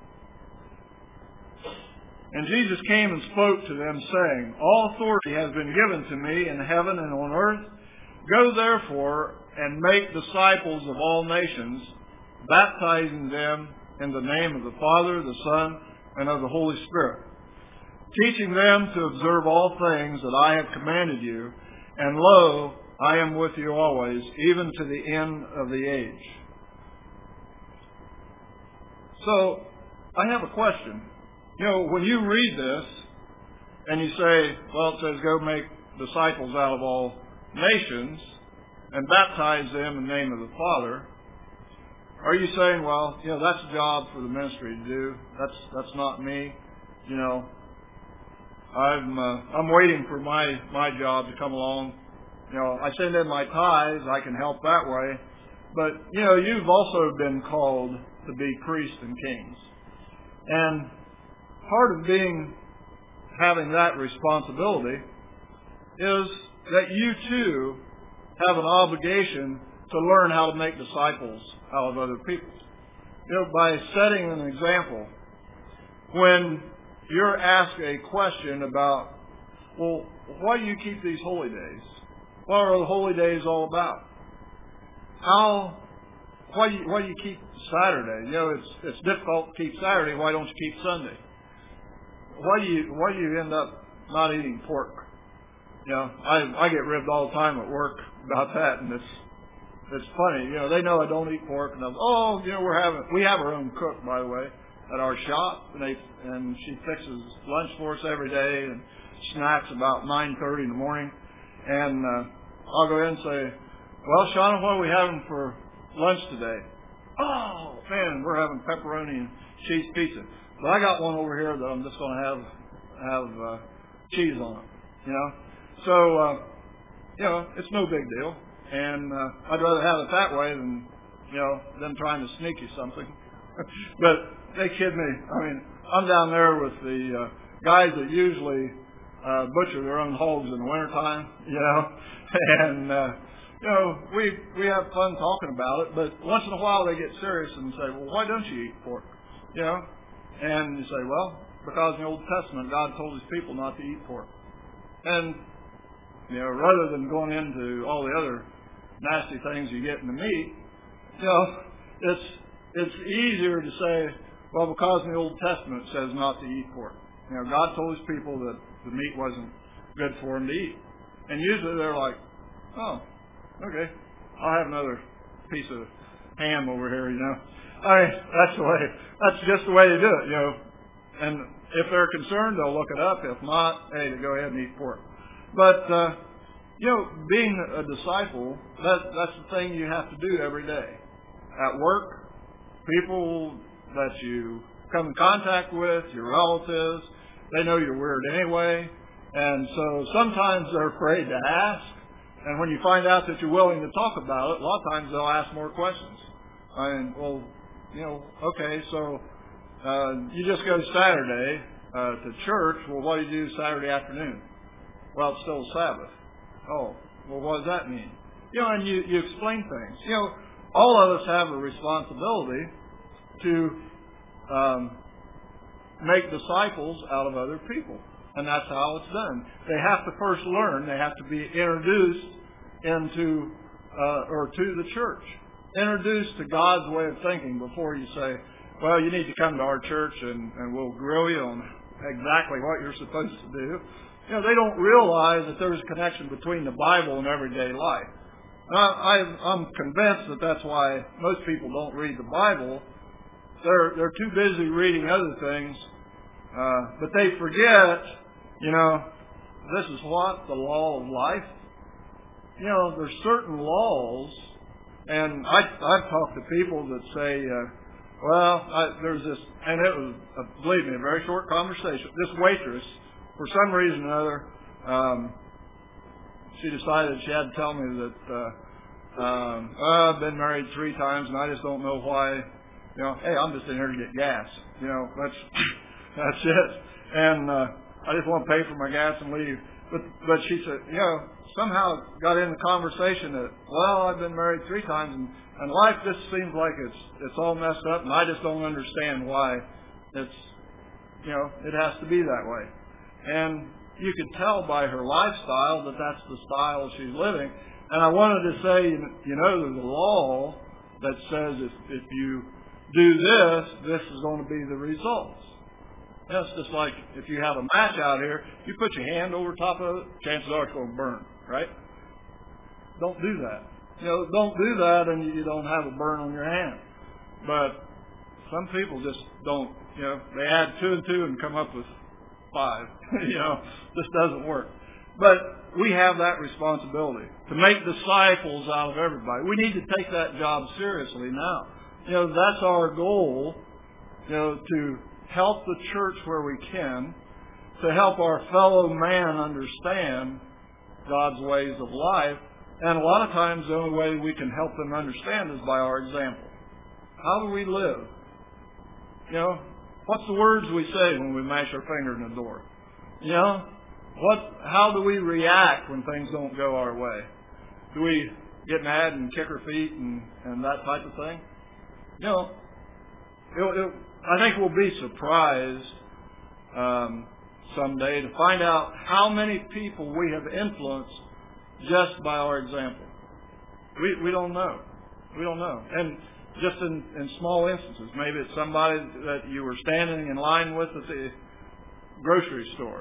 And Jesus came and spoke to them, saying, all authority has been given to me in heaven and on earth. Go therefore and make disciples of all nations, baptizing them in the name of the Father, the Son, and of the Holy Spirit, teaching them to observe all things that I have commanded you. And lo, I am with you always, even to the end of the age. So, I have a question. You know, when you read this, and you say, well, it says go make disciples out of all nations, and baptize them in the name of the Father, are you saying, well, you know, that's a job for the ministry to do. That's that's not me. You know, I'm uh, I'm waiting for my my job to come along. You know, I send in my tithes. I can help that way. But you know, you've also been called to be priests and kings, and part of being having that responsibility is that you too have an obligation to learn how to make disciples out of other people. You know, by setting an example. When you're asked a question about, well, why do you keep these holy days? What are the holy days all about? How, why do you, why do you keep Saturday? You know, it's it's difficult to keep Saturday. Why don't you keep Sunday? Why do you why do you end up not eating pork? You know, I I get ribbed all the time at work about that, and it's it's funny. You know, they know I don't eat pork, and I'm oh, you know, we're having we have our own cook, by the way, at our shop, and they and she fixes lunch for us every day and snacks about nine thirty in the morning, and uh, I'll go in and say, well, Shauna, what are we having for lunch today? Oh man, we're having pepperoni and cheese pizza. But I got one over here that I'm just going to have have uh, cheese on it, you know. So, uh, you know, it's no big deal, and uh, I'd rather have it that way than, you know, them trying to sneak you something. But they kid me. I mean, I'm down there with the uh, guys that usually uh, butcher their own hogs in the wintertime, you know, and uh, you know, we we have fun talking about it. But once in a while they get serious and say, well, why don't you eat pork, you know? And you say, well, because in the Old Testament, God told His people not to eat pork. And, you know, rather than going into all the other nasty things you get in the meat, you know, it's it's easier to say, well, because in the Old Testament it says not to eat pork. You know, God told His people that the meat wasn't good for them to eat. And usually they're like, oh, okay, I'll have another piece of ham over here, you know. I mean, that's the way, that's just the way to do it, you know. And if they're concerned, they'll look it up. If not, hey, go ahead and eat pork. But, uh, you know, being a disciple, that, that's the thing you have to do every day. At work, people that you come in contact with, your relatives, they know you're weird anyway. And so sometimes they're afraid to ask. And when you find out that you're willing to talk about it, a lot of times they'll ask more questions. I mean, well, you know, okay, so uh, you just go Saturday uh, to church. Well, what do you do Saturday afternoon? Well, it's still Sabbath. Oh, well, what does that mean? You know, and you, you explain things. You know, all of us have a responsibility to um, make disciples out of other people. And that's how it's done. They have to first learn. They have to be introduced into uh, or to the church. Introduced to God's way of thinking before you say, well, you need to come to our church and, and we'll grill you on exactly what you're supposed to do. You know, they don't realize that there's a connection between the Bible and everyday life. I, I, I'm convinced that that's why most people don't read the Bible. They're they're too busy reading other things, uh, but they forget, you know, this is what the law of life. You know, there's certain laws, and I I've talked to people that say, uh, well, I, there's this, and it was, uh, believe me, a very short conversation. This waitress, for some reason or other, um, she decided she had to tell me that uh, um, oh, I've been married three times and I just don't know why. You know, hey, I'm just in here to get gas. You know, that's that's it. And uh, I just want to pay for my gas and leave. But but she said, you know, somehow got in the conversation that, well, I've been married three times and, and life just seems like it's it's all messed up and I just don't understand why it's, you know, it has to be that way. And you could tell by her lifestyle that that's the style she's living. And I wanted to say, you know, there's a law that says if, if you do this, this is going to be the results. That's just like if you have a match out here, you put your hand over top of it, chances are it's going to burn, right? Don't do that. You know, don't do that and you don't have a burn on your hand. But some people just don't, you know, they add two and two and come up with five. You know, this doesn't work. But we have that responsibility to make disciples out of everybody. We need to take that job seriously now. You know, that's our goal, you know, to help the church where we can, to help our fellow man understand God's ways of life. And a lot of times the only way we can help them understand is by our example. How do we live? You know, what's the words we say when we mash our finger in the door? You know, what? How do we react when things don't go our way? Do we get mad and kick our feet and, and that type of thing? You know, it, it, I think we'll be surprised um, someday to find out how many people we have influenced just by our example. We we don't know. We don't know. And just in, in small instances, maybe it's somebody that you were standing in line with at the grocery store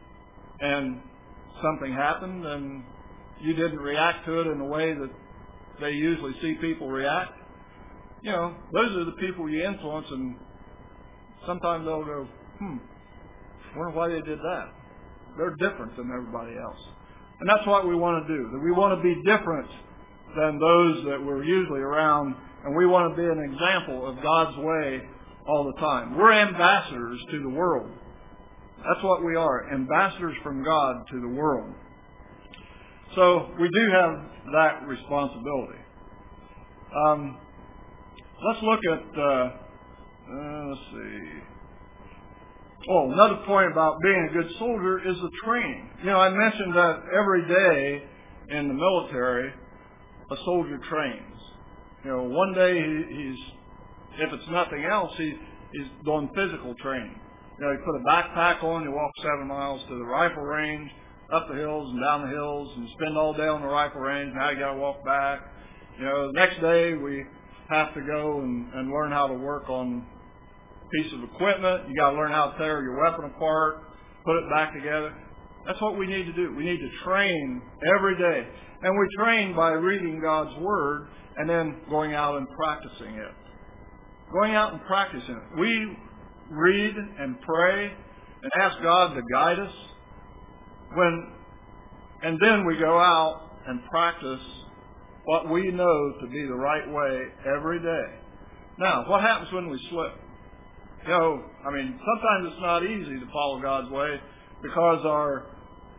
and something happened and you didn't react to it in the way that they usually see people react. You know, those are the people you influence, and sometimes they'll go, hmm, wonder why they did that. They're different than everybody else. And that's what we want to do. That we want to be different than those that we're usually around, and we want to be an example of God's way all the time. We're ambassadors to the world. That's what we are, ambassadors from God to the world. So we do have that responsibility. Um, let's look at, uh, uh, let's see. Oh, another point about being a good soldier is the training. You know, I mentioned that every day in the military, a soldier trains. You know, one day he, he's, if it's nothing else, he, he's doing physical training. You know, you put a backpack on, you walk seven miles to the rifle range, up the hills and down the hills, and spend all day on the rifle range. Now you got to walk back. You know, the next day we have to go and, and learn how to work on a piece of equipment. You got to learn how to tear your weapon apart, put it back together. That's what we need to do. We need to train every day. And we train by reading God's Word and then going out and practicing it. Going out and practicing it. We read and pray and ask God to guide us. When, and then we go out and practice what we know to be the right way every day. Now, what happens when we slip? You know, I mean, sometimes it's not easy to follow God's way because our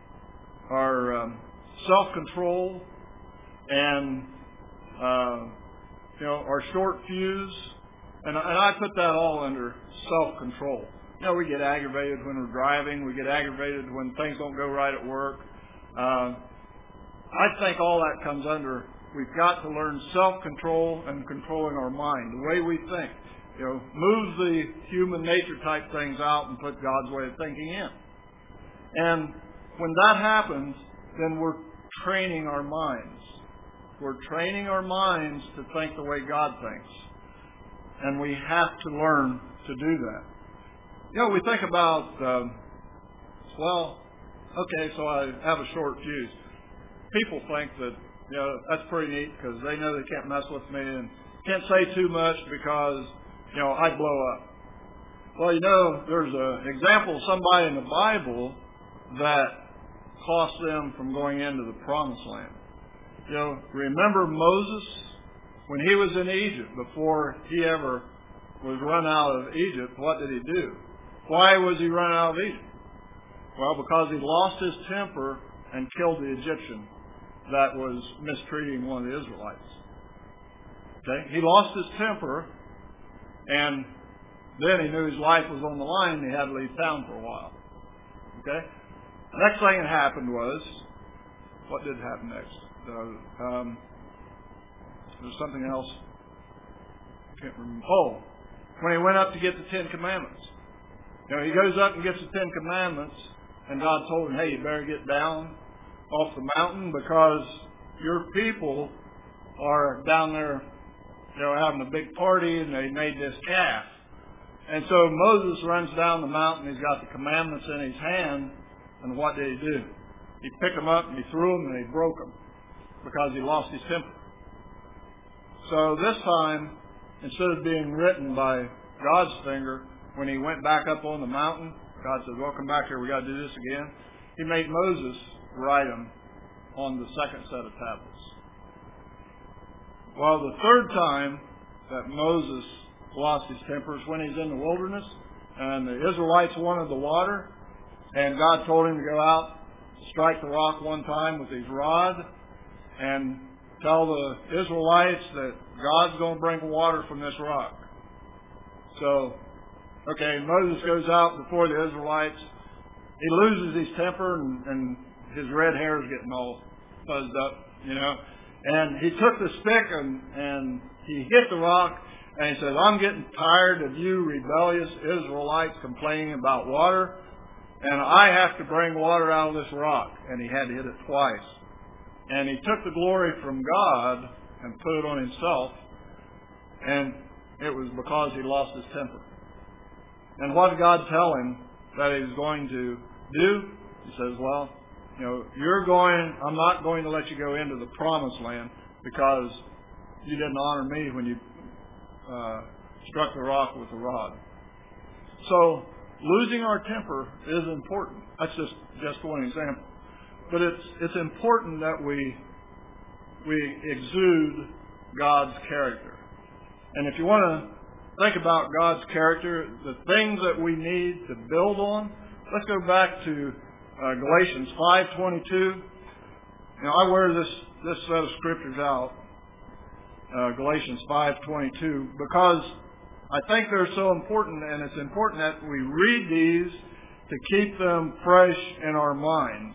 our um, self-control and uh, you know our short fuse, and, and I put that all under self-control. You know, we get aggravated when we're driving. We get aggravated when things don't go right at work. Uh, I think all that comes under, we've got to learn self-control and controlling our mind, the way we think. You know, move the human nature type things out and put God's way of thinking in. And when that happens, then we're training our minds. We're training our minds to think the way God thinks. And we have to learn to do that. You know, we think about, um, well, okay, so I have a short fuse. People think that, you know, that's pretty neat because they know they can't mess with me and can't say too much because, you know, I blow up. Well, you know, there's an example of somebody in the Bible that cost them from going into the promised land. You know, remember Moses when he was in Egypt before he ever was run out of Egypt? What did he do? Why was he run out of Egypt? Well, because he lost his temper and killed the Egyptian that was mistreating one of the Israelites. Okay, he lost his temper, and then he knew his life was on the line, and he had to leave town for a while. Okay, the next thing that happened was, what did happen next? Uh, um, there was something else. I can't remember. Oh, when he went up to get the Ten Commandments. You know, he goes up and gets the Ten Commandments, and God told him, hey, you better get down off the mountain because your people are down there, you know, having a big party, and they made this calf. And so Moses runs down the mountain. He's got the commandments in his hand, and what did he do? He picked them up, and he threw them, and he broke them because he lost his temper. So this time, instead of being written by God's finger, when he went back up on the mountain, God said, well, come back here. We got to do this again. He made Moses write them on the second set of tablets. Well, the third time that Moses lost his temper is when he's in the wilderness, and the Israelites wanted the water, and God told him to go out, strike the rock one time with his rod, and tell the Israelites that God's going to bring water from this rock. So, okay, Moses goes out before the Israelites. He loses his temper, and, and his red hair is getting all fuzzed up, you know. And he took the stick, and, and he hit the rock, and he said, I'm getting tired of you rebellious Israelites complaining about water, and I have to bring water out of this rock. And he had to hit it twice. And he took the glory from God and put it on himself, and it was because he lost his temper. And what did God tell him that he was going to do? He says, well, you know, you're going, I'm not going to let you go into the promised land because you didn't honor me when you uh, struck the rock with the rod. So losing our temper is important. That's just, just one example. But it's it's important that we we exude God's character. And if you want to think about God's character, the things that we need to build on, let's go back to uh, Galatians five twenty-two. You know, I wear this this set of scriptures out, uh, Galatians five twenty-two, because I think they're so important, and it's important that we read these to keep them fresh in our minds.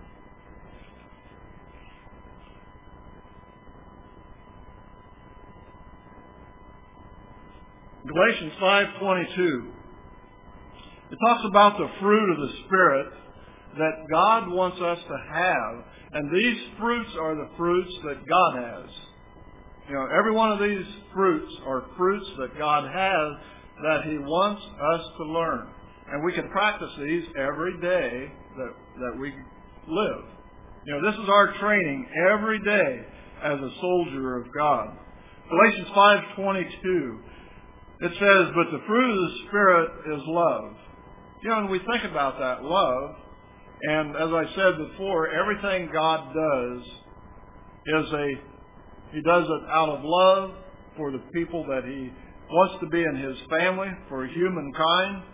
Galatians five twenty-two. It talks about the fruit of the Spirit that God wants us to have. And these fruits are the fruits that God has. You know, every one of these fruits are fruits that God has that He wants us to learn. And we can practice these every day that, that we live. You know, this is our training every day as a soldier of God. Galatians five twenty-two. It says, but the fruit of the Spirit is love. You know, and we think about that, love. And as I said before, everything God does is a, He does it out of love for the people that He wants to be in His family, for humankind.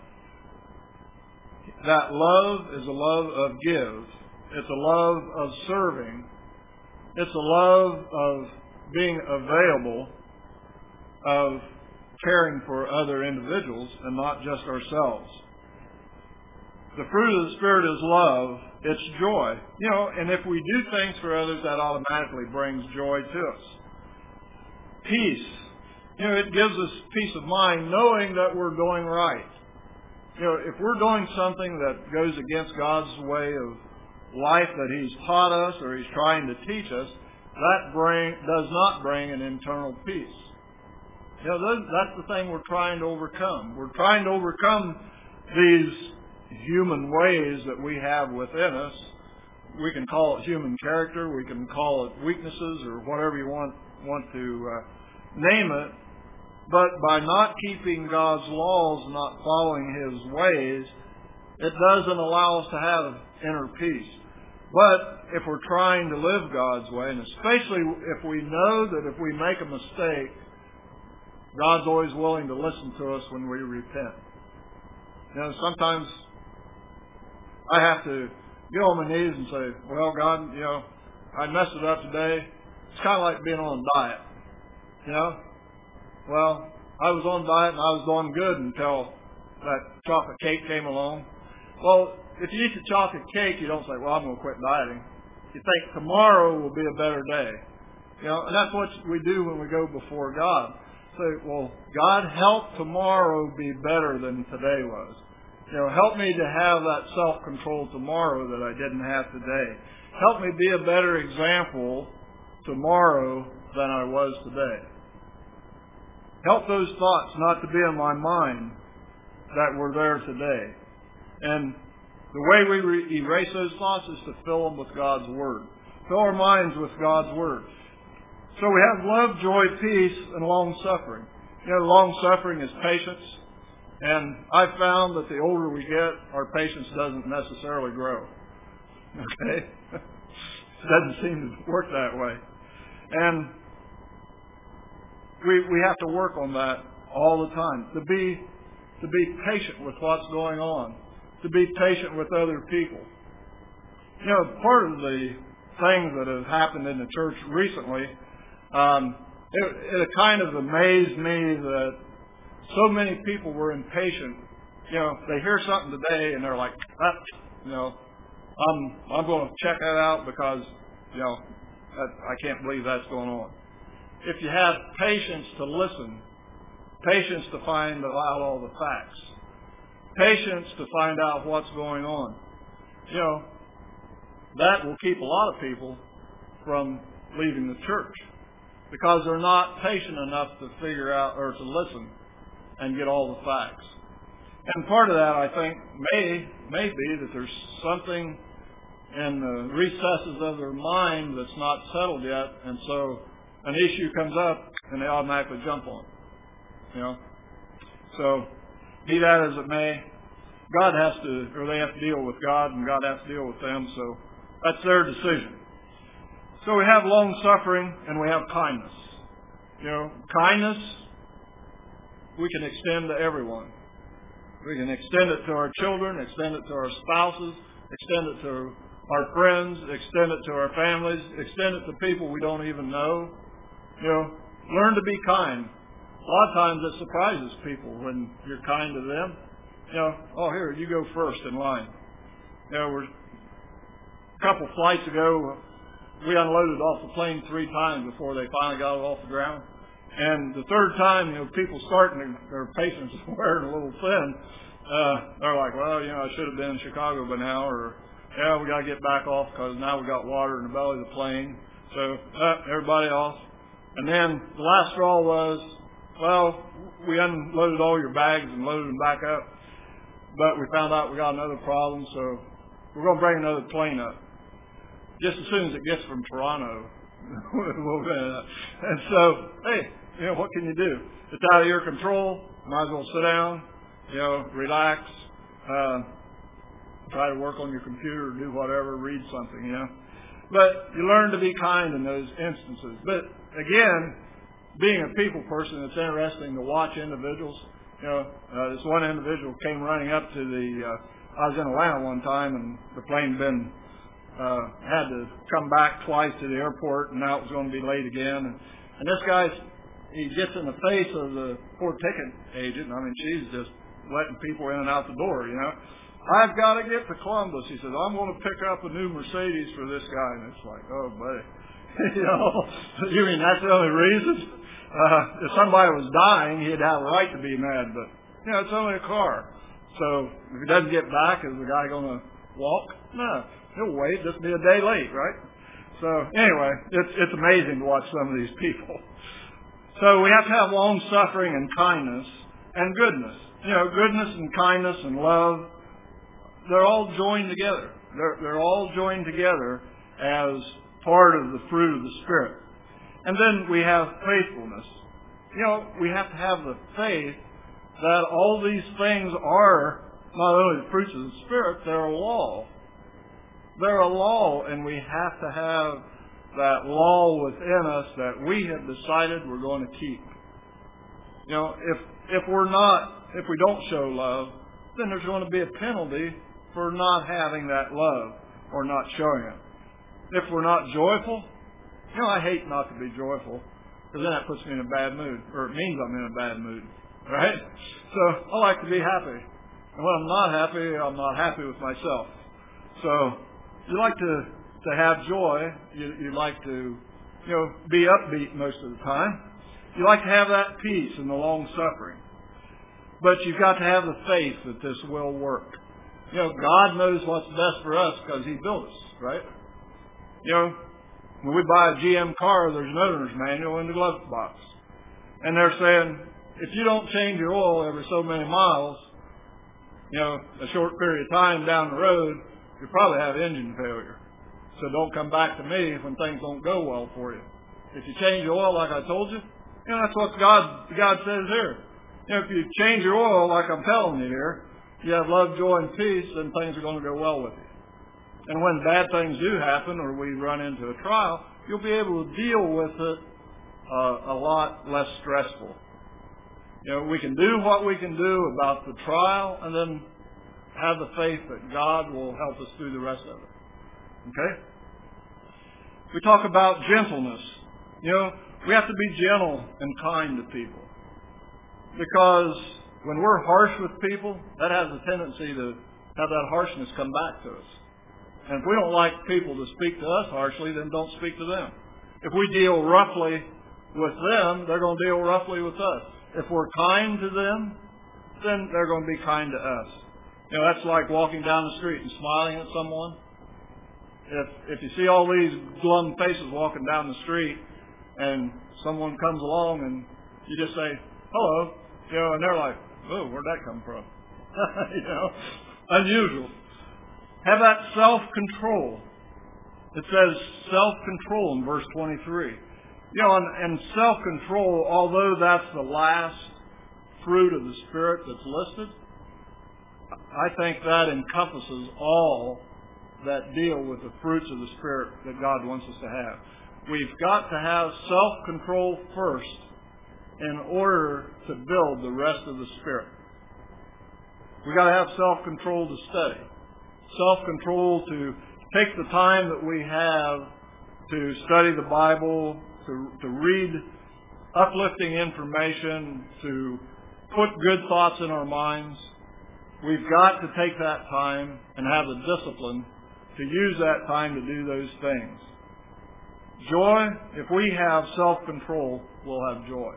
That love is a love of give. It's a love of serving. It's a love of being available, of caring for other individuals and not just ourselves. The fruit of the Spirit is love. It's joy. You know, and if we do things for others, that automatically brings joy to us. Peace. You know, it gives us peace of mind knowing that we're doing right. You know, if we're doing something that goes against God's way of life that He's taught us or He's trying to teach us, that bring, does not bring an internal peace. You know, that's the thing we're trying to overcome. We're trying to overcome these human ways that we have within us. We can call it human character, we can call it weaknesses, or whatever you want want to uh, name it. But by not keeping God's laws, not following His ways, it doesn't allow us to have inner peace. But if we're trying to live God's way, and especially if we know that if we make a mistake, God's always willing to listen to us when we repent. You know, sometimes I have to get on my knees and say, well, God, you know, I messed it up today. It's kind of like being on a diet, you know. Well, I was on diet and I was doing good until that chocolate cake came along. Well, if you eat the chocolate cake, you don't say, well, I'm going to quit dieting. You think tomorrow will be a better day. You know, and that's what we do when we go before God. Say, well, God, help tomorrow be better than today was. You know, help me to have that self-control tomorrow that I didn't have today. Help me be a better example tomorrow than I was today. Help those thoughts not to be in my mind that were there today. And the way we re- erase those thoughts is to fill them with God's Word. Fill our minds with God's Word. So we have love, joy, peace, and long-suffering. You know, long-suffering is patience. And I've found that the older we get, our patience doesn't necessarily grow. Okay? It doesn't seem to work that way. And we we have to work on that all the time. To be to be patient with what's going on. To be patient with other people. You know, part of the things that have happened in the church recently, um, it, it kind of amazed me that so many people were impatient. You know, they hear something today and they're like, ah, you know, I'm I'm going to check that out because, you know, that, I can't believe that's going on. If you have patience to listen, patience to find out all the facts, patience to find out what's going on, you know, that will keep a lot of people from leaving the church because they're not patient enough to figure out or to listen and get all the facts. And part of that, I think, may may be that there's something in the recesses of their mind that's not settled yet, and so an issue comes up and they automatically jump on it. You know? So, be that as it may, God has to, or they have to deal with God, and God has to deal with them, so that's their decision. So we have long-suffering and we have kindness. You know, kindness we can extend to everyone. We can extend it to our children, extend it to our spouses, extend it to our friends, extend it to our families, extend it to people we don't even know. You know, learn to be kind. A lot of times it surprises people when you're kind to them. You know, oh, here, you go first in line. You know, we're, a couple flights ago, we unloaded off the plane three times before they finally got it off the ground. And the third time, you know, people starting, their patience is wearing a little thin. Uh, they're like, well, you know, I should have been in Chicago by now, or, yeah, we got to get back off because now we got water in the belly of the plane. So, uh, everybody off. And then the last straw was, well, we unloaded all your bags and loaded them back up, but we found out we got another problem, so we're going to bring another plane up. Just as soon as it gets from Toronto. And so, hey, you know, what can you do? It's out of your control. Might as well sit down, you know, relax, uh, try to work on your computer, do whatever, read something, you know. But you learn to be kind in those instances. But again, being a people person, it's interesting to watch individuals. You know, uh, this one individual came running up to the, uh, I was in Atlanta one time and the plane had been Uh, had to come back twice to the airport, and now it was going to be late again. And, and this guy, he gets in the face of the poor ticket agent. I mean, she's just letting people in and out the door, you know. I've got to get to Columbus. He says, I'm going to pick up a new Mercedes for this guy. And it's like, oh, buddy. You know, you mean that's the only reason? Uh, if somebody was dying, he'd have a right to be mad, but, you know, it's only a car. So if he doesn't get back, is the guy going to walk? No. He'll wait, just be a day late, right? So anyway, it's, it's amazing to watch some of these people. So we have to have long suffering and kindness and goodness. You know, goodness and kindness and love, they're all joined together. They're, they're all joined together as part of the fruit of the Spirit. And then we have faithfulness. You know, we have to have the faith that all these things are not only the fruits of the Spirit, they're a law. They're a law, and we have to have that law within us that we have decided we're going to keep. You know, if if we're not, if we don't show love, then there's going to be a penalty for not having that love or not showing it. If we're not joyful, you know, I hate not to be joyful, because then that puts me in a bad mood, or it means I'm in a bad mood, right? So I like to be happy. And when I'm not happy, I'm not happy with myself. So you like to, to have joy. You, you like to, you know, be upbeat most of the time. You like to have that peace and the long suffering. But you've got to have the faith that this will work. You know, God knows what's best for us because He built us, right? You know, when we buy a G M car, there's an owner's manual in the glove box. And they're saying, if you don't change your oil every so many miles, you know, a short period of time down the road, you'll probably have engine failure. So don't come back to me when things don't go well for you. If you change your oil like I told you, you know, that's what God, God says here. You know, if you change your oil like I'm telling you here, you have love, joy, and peace, then things are going to go well with you. And when bad things do happen or we run into a trial, you'll be able to deal with it uh, a lot less stressful. You know, we can do what we can do about the trial and then have the faith that God will help us through the rest of it. Okay? We talk about gentleness. You know, we have to be gentle and kind to people. Because when we're harsh with people, that has a tendency to have that harshness come back to us. And if we don't like people to speak to us harshly, then don't speak to them. If we deal roughly with them, they're going to deal roughly with us. If we're kind to them, then they're going to be kind to us. You know, that's like walking down the street and smiling at someone. If if you see all these glum faces walking down the street and someone comes along and you just say, hello, you know, and they're like, oh, where'd that come from? You know, unusual. Have that self-control. It says self-control in verse twenty-three. You know, and, and self-control, although that's the last fruit of the Spirit that's listed, I think that encompasses all that deal with the fruits of the Spirit that God wants us to have. We've got to have self-control first in order to build the rest of the Spirit. We've got to have self-control to study. Self-control to take the time that we have to study the Bible, to, to read uplifting information, to put good thoughts in our minds. We've got to take that time and have the discipline to use that time to do those things. Joy, if we have self-control, we'll have joy.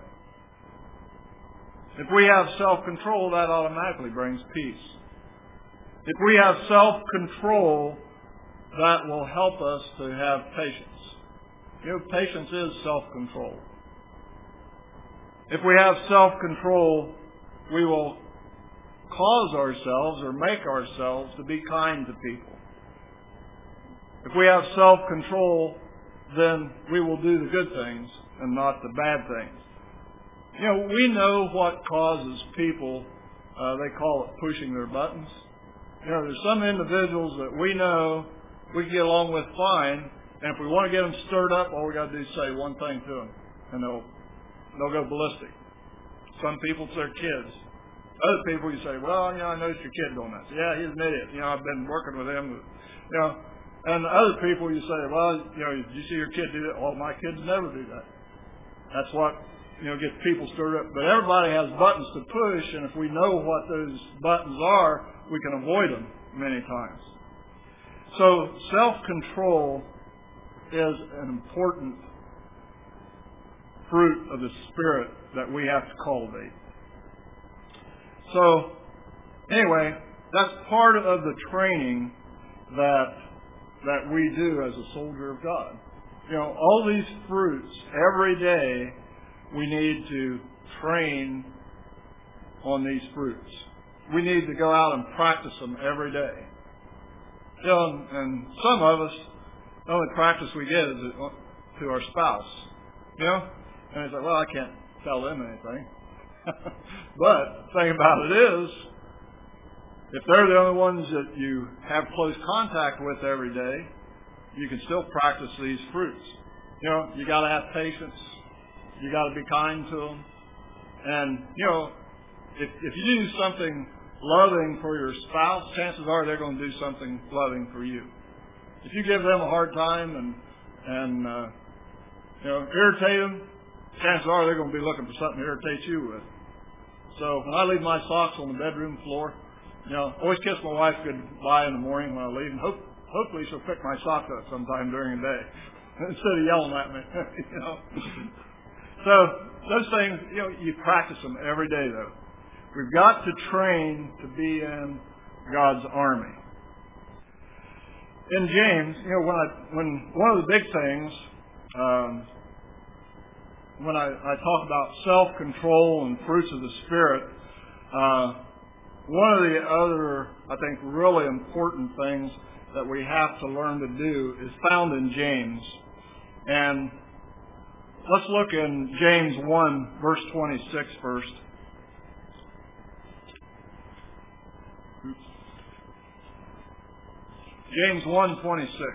If we have self-control, that automatically brings peace. If we have self-control, that will help us to have patience. You know, patience is self-control. If we have self-control, we will cause ourselves or make ourselves to be kind to people. If we have self-control, then we will do the good things and not the bad things. You know, we know what causes people, uh, they call it pushing their buttons. You know, there's some individuals that we know we can get along with fine, and if we want to get them stirred up, all we got to do is say one thing to them, and they'll they'll go ballistic. Some people, it's their kids. Other people, you say, well, you know, I noticed your kid doing that. Yeah, he's an idiot. You know, I've been working with him. You know, and other people, you say, well, you know, did you see your kid do that? Well, my kids never do that. That's what, you know, gets people stirred up. But everybody has buttons to push, and if we know what those buttons are, we can avoid them many times. So self-control is an important fruit of the Spirit that we have to cultivate. So, anyway, that's part of the training that that we do as a soldier of God. You know, all these fruits, every day we need to train on these fruits. We need to go out and practice them every day. You know, and, and some of us, the only practice we get is to our spouse. You know? And it's like, well, I can't tell them anything. But the thing about it is, if they're the only ones that you have close contact with every day, you can still practice these fruits. You know, you got to have patience. You got to be kind to them. And, you know, if, if you do something loving for your spouse, chances are they're going to do something loving for you. If you give them a hard time and, and uh, you know, irritate them, chances are they're going to be looking for something to irritate you with. So when I leave my socks on the bedroom floor, you know, always kiss my wife goodbye in the morning when I leave, and hope, hopefully she'll pick my socks up sometime during the day instead of yelling at me. You know. So those things, you know, you practice them every day, though. We've got to train to be in God's army. In James, you know, when I, when one of the big things, um, when I, I talk about self-control and fruits of the Spirit, uh, one of the other, I think, really important things that we have to learn to do is found in James. And let's look in James one, verse twenty-six first. James one twenty-six.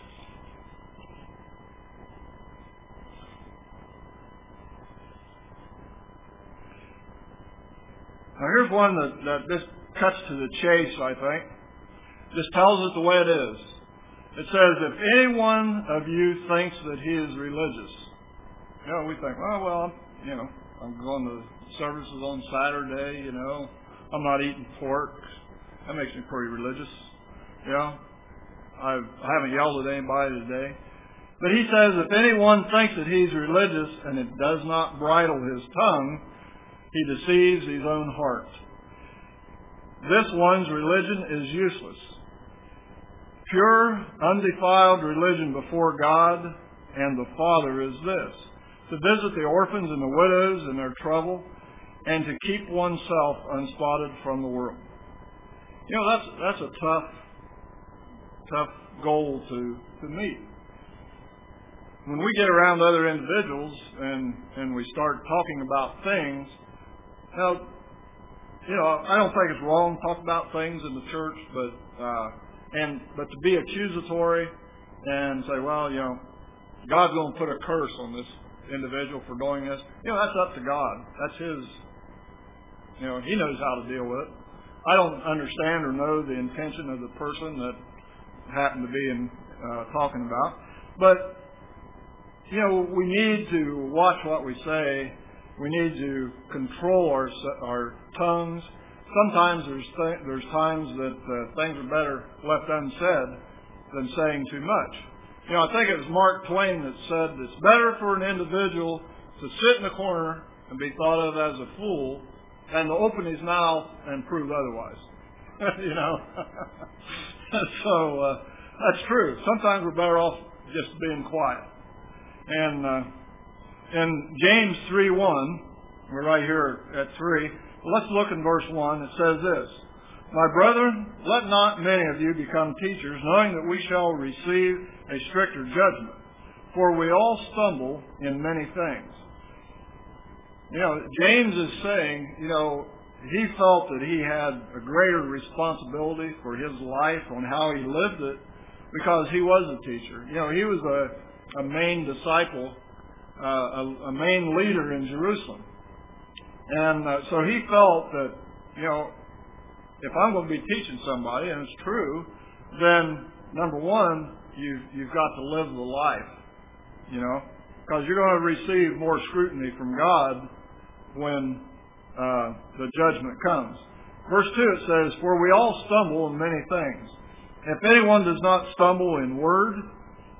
Now here's one that, that just cuts to the chase, I think. Just tells it the way it is. It says, if any one of you thinks that he is religious, you know, we think, oh, well, you know, I'm going to services on Saturday, you know, I'm not eating pork. That makes me pretty religious, you know. I've, I haven't yelled at anybody today. But he says, if anyone thinks that he's religious and it does not bridle his tongue, he deceives his own heart. This one's religion is useless. Pure, undefiled religion before God and the Father is this: to visit the orphans and the widows in their trouble, and to keep oneself unspotted from the world. You know, that's that's a tough, tough goal to, to meet. When we get around other individuals and, and we start talking about things, now, you know, I don't think it's wrong to talk about things in the church, but uh, and but to be accusatory and say, well, you know, God's going to put a curse on this individual for doing this. You know, that's up to God. That's His. You know, He knows how to deal with it. I don't understand or know the intention of the person that happened to be in uh, talking about, but you know, we need to watch what we say. We need to control our our tongues. Sometimes there's th- there's times that uh, things are better left unsaid than saying too much. You know, I think it was Mark Twain that said it's better for an individual to sit in the corner and be thought of as a fool than to open his mouth and prove otherwise. You know, so uh, that's true. Sometimes we're better off just being quiet. And uh, in James three one, we're right here at three. Let's look in verse one. It says this: My brethren, let not many of you become teachers, knowing that we shall receive a stricter judgment. For we all stumble in many things. You know, James is saying, you know, he felt that he had a greater responsibility for his life on how he lived it because he was a teacher. You know, he was a, a main disciple, uh, a, a main leader in Jerusalem. And uh, so he felt that, you know, if I'm going to be teaching somebody, and it's true, then number one, you, you've got to live the life, you know, because you're going to receive more scrutiny from God when uh, the judgment comes. Verse two, it says, For we all stumble in many things. If anyone does not stumble in word,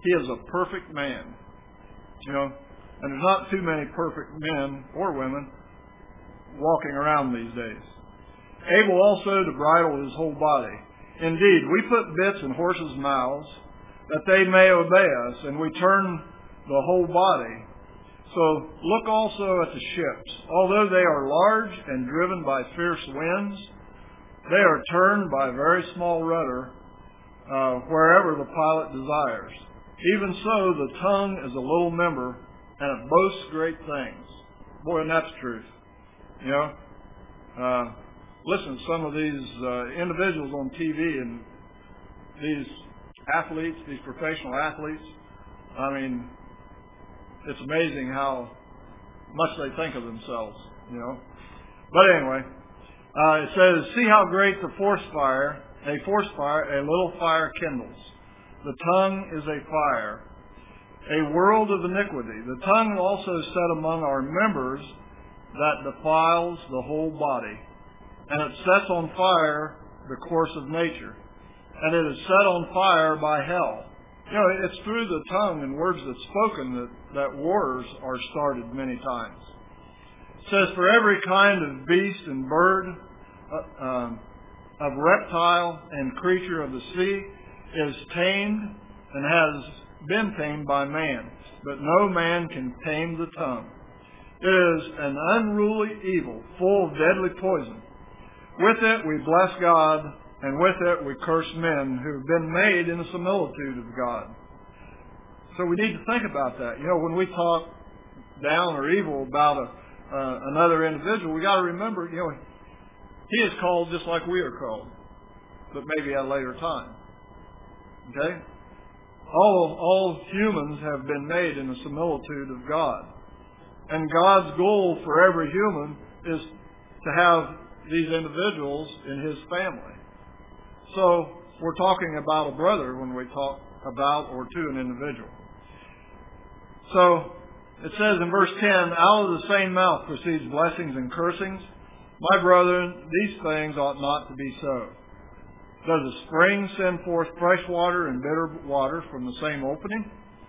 He is a perfect man. You know, and there's not too many perfect men or women walking around these days. Able also to bridle his whole body. Indeed, we put bits in horses' mouths that they may obey us, and we turn the whole body. So look also at the ships. Although they are large and driven by fierce winds, they are turned by a very small rudder uh, wherever the pilot desires. Even so, the tongue is a little member, and it boasts great things. Boy, and that's truth. You know, uh, listen to some of these uh, individuals on T V and these athletes, these professional athletes. I mean, it's amazing how much they think of themselves, you know. But anyway, uh, it says, see how great the forest fire, a forest fire, a little fire kindles. The tongue is a fire, a world of iniquity. The tongue also set among our members that defiles the whole body, and it sets on fire the course of nature, and it is set on fire by hell. You know, it's through the tongue and words that's spoken that, that wars are started many times. It says, for every kind of beast and bird, uh, um, of reptile and creature of the sea is tamed and has been tamed by man, but no man can tame the tongue. It is an unruly evil, full of deadly poison. With it we bless God, and with it we curse men who have been made in the similitude of God. So we need to think about that. You know, when we talk down or evil about a, uh, another individual, we got to remember, you know, he is called just like we are called, but maybe at a later time. Okay? All, all humans have been made in the similitude of God. And God's goal for every human is to have these individuals in his family. So we're talking about a brother when we talk about or to an individual. So it says in verse ten, out of the same mouth proceeds blessings and cursings. My brethren, these things ought not to be so. Does a spring send forth fresh water and bitter water from the same opening?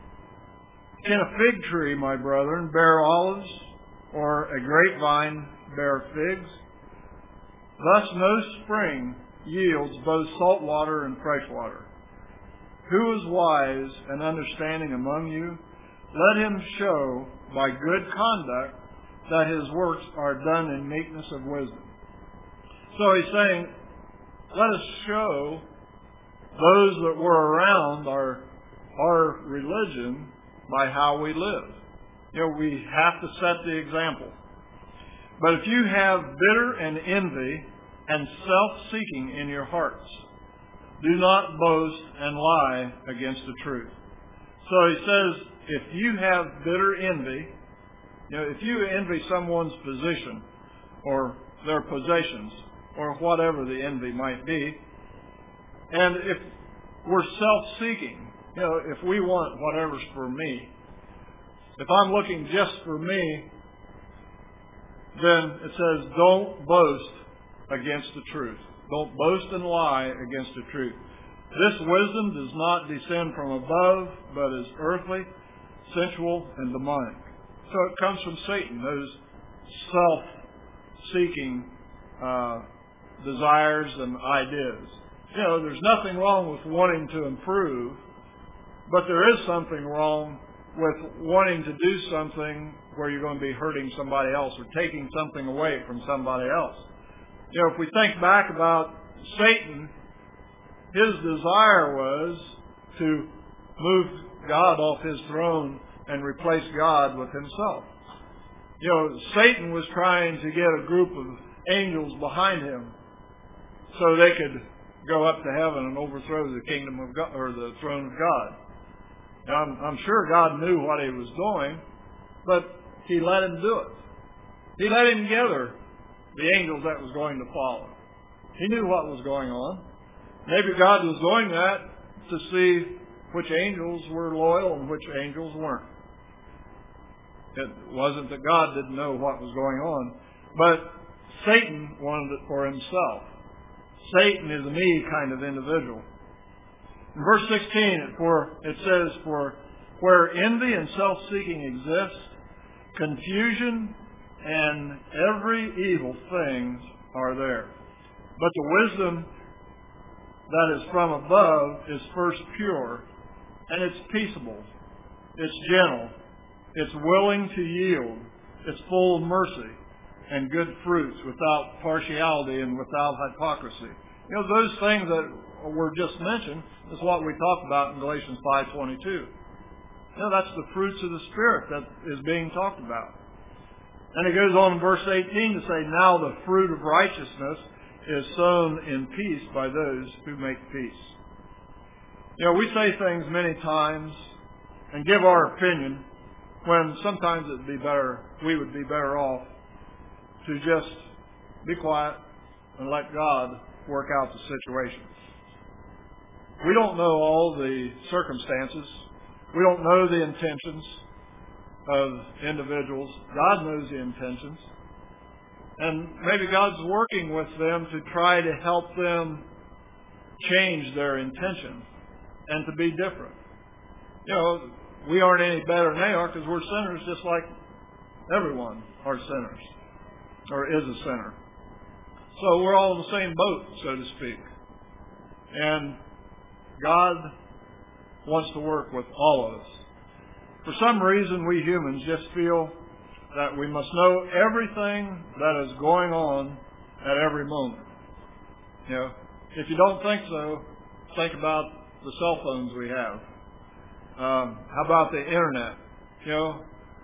Can a fig tree, my brethren, bear olives, or a grapevine bear figs? Thus no spring yields both salt water and fresh water. Who is wise and understanding among you? Let him show by good conduct that his works are done in meekness of wisdom. So he's saying, let us show those that were around our, our religion by how we live. You know, we have to set the example. But if you have bitter and envy and self-seeking in your hearts, do not boast and lie against the truth. So he says, if you have bitter envy, you know, if you envy someone's position or their possessions or whatever the envy might be, and if we're self-seeking, you know, if we want whatever's for me, if I'm looking just for me, then it says don't boast against the truth. Don't boast and lie against the truth. This wisdom does not descend from above, but is earthly, sensual, and demonic. So it comes from Satan, those self-seeking uh, desires and ideas. You know, there's nothing wrong with wanting to improve, but there is something wrong with wanting to do something where you're going to be hurting somebody else or taking something away from somebody else. You know, if we think back about Satan, his desire was to move God off his throne and replace God with himself. You know, Satan was trying to get a group of angels behind him so they could go up to heaven and overthrow the kingdom of God, or the throne of God. Now, I'm, I'm sure God knew what he was doing, but he let him do it. He let him gather the angels that was going to follow. He knew what was going on. Maybe God was doing that to see which angels were loyal and which angels weren't. It wasn't that God didn't know what was going on, but Satan wanted it for himself. Satan is a me kind of individual. In verse sixteen, for it says, for where envy and self-seeking exist, confusion and every evil thing are there. But the wisdom that is from above is first pure, and it's peaceable, it's gentle, it's willing to yield, it's full of mercy and good fruits, without partiality and without hypocrisy. You know, those things that were just mentioned is what we talked about in Galatians five twenty-two. You know, that's the fruits of the Spirit that is being talked about. And it goes on in verse eighteen to say, now the fruit of righteousness is sown in peace by those who make peace. You know, we say things many times and give our opinion when sometimes it'd be better, we would be better off to just be quiet and let God work out the situation. We don't know all the circumstances. We don't know the intentions of individuals. God knows the intentions. And maybe God's working with them to try to help them change their intention and to be different. You know, we aren't any better than they are because we're sinners just like everyone are sinners or is a sinner. So we're all in the same boat, so to speak. And God wants to work with all of us. For some reason, we humans just feel that we must know everything that is going on at every moment. You know, if you don't think so, think about the cell phones we have. Um, how about the internet? You know,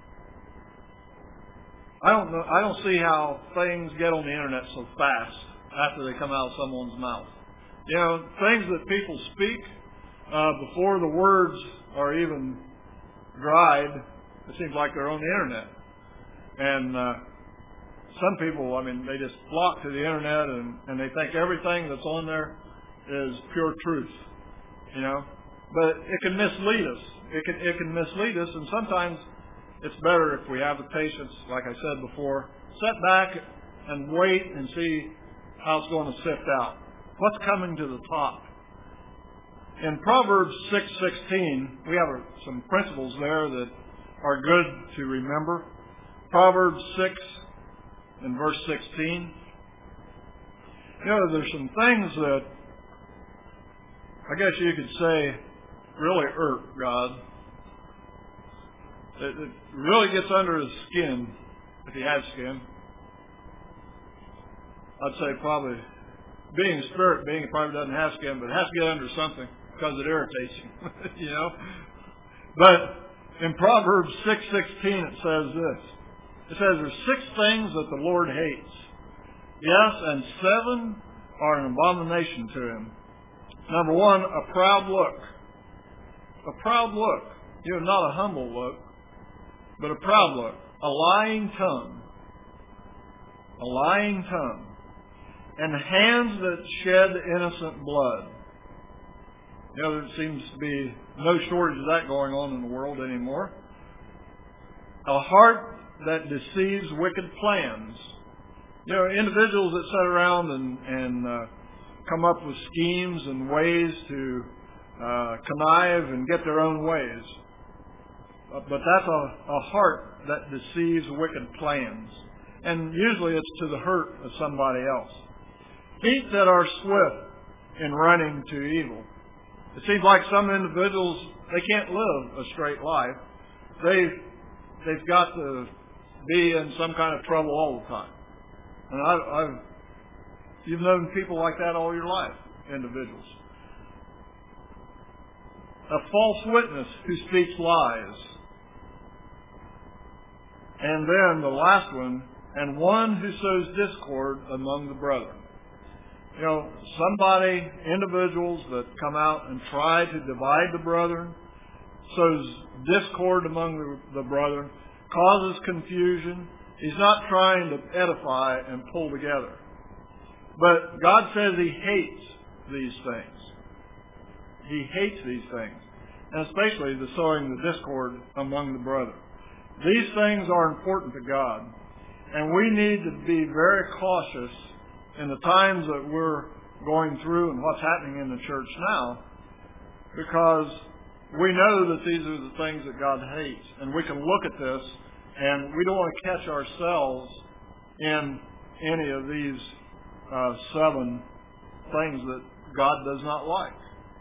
I don't know. I don't see how things get on the internet so fast after they come out of someone's mouth. You know, things that people speak uh, before the words are even dried. It seems like they're on the internet. And uh, some people, I mean, they just flock to the internet and, and they think everything that's on there is pure truth, you know. But it can mislead us. It can, it can mislead us, and sometimes it's better if we have the patience, like I said before, sit back and wait and see how it's going to sift out. What's coming to the top? In Proverbs six sixteen, we have some principles there that are good to remember. Proverbs six and verse sixteen. You know, there's some things that I guess you could say really irk God. It, it really gets under his skin, if he has skin. I'd say probably, being a spirit being, he probably doesn't have skin, but it has to get under something because it irritates him, you know. But in Proverbs six sixteen it says this. It says there's six things that the Lord hates. Yes, and seven are an abomination to him. Number one, a proud look. A proud look. You know, not a humble look, but a proud look. A lying tongue. A lying tongue. And hands that shed innocent blood. You know, there seems to be no shortage of that going on in the world anymore. A heart that deceives wicked plans. You know, individuals that sit around and, and uh, come up with schemes and ways to uh, connive and get their own ways. Uh, but that's a, a heart that deceives wicked plans. And usually it's to the hurt of somebody else. Feet that are swift in running to evil. It seems like some individuals, they can't live a straight life. They've, they've got to be in some kind of trouble all the time. And I, I've, you've known people like that all your life, individuals. A false witness who speaks lies. And then the last one, and one who sows discord among the brethren. You know, somebody, individuals that come out and try to divide the brethren, sows discord among the, the brethren, causes confusion. He's not trying to edify and pull together. But God says he hates these things. He hates these things. And especially the sowing the discord among the brethren. These things are important to God. And we need to be very cautious in the times that we're going through and what's happening in the church now, because we know that these are the things that God hates. And we can look at this, and we don't want to catch ourselves in any of these uh, seven things that God does not like.